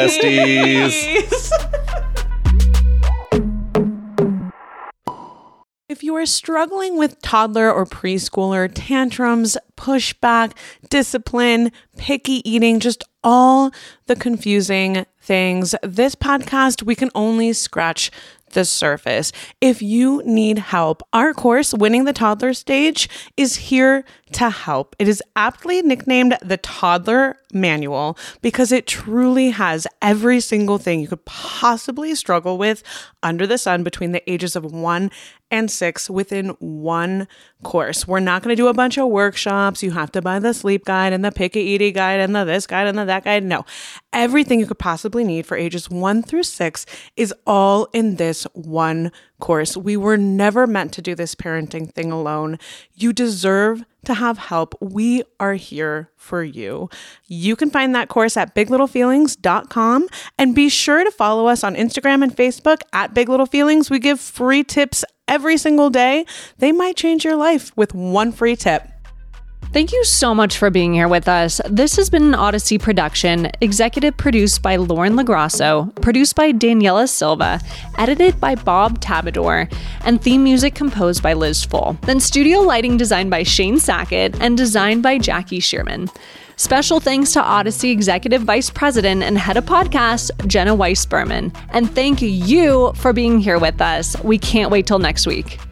besties. If you are struggling with toddler or preschooler tantrums, pushback, discipline, picky eating, just all the confusing things, this podcast, we can only scratch the surface. If you need help, our course, Winning the Toddler Stage, is here to help. It is aptly nicknamed the Toddler Manual because it truly has every single thing you could possibly struggle with under the sun between the ages of one and six within one course. We're not going to do a bunch of workshops. You have to buy the sleep guide and the picky eating guide and the this guide and the that guide. No, everything you could possibly need for ages one through six is all in this one course. We were never meant to do this parenting thing alone. You deserve to have help. We are here for you. You can find that course at big little feelings dot com and be sure to follow us on Instagram and Facebook at Big Little Feelings. We give free tips every single day. They might change your life with one free tip. Thank you so much for being here with us. This has been an Odyssey production, executive produced by Lauren Lagrasso, produced by Daniela Silva, edited by Bob Tabador, and theme music composed by Liz Full. Then studio lighting designed by Shane Sackett and designed by Jackie Shearman. Special thanks to Odyssey Executive Vice President and Head of Podcast, Jenna Weiss-Berman. And thank you for being here with us. We can't wait till next week.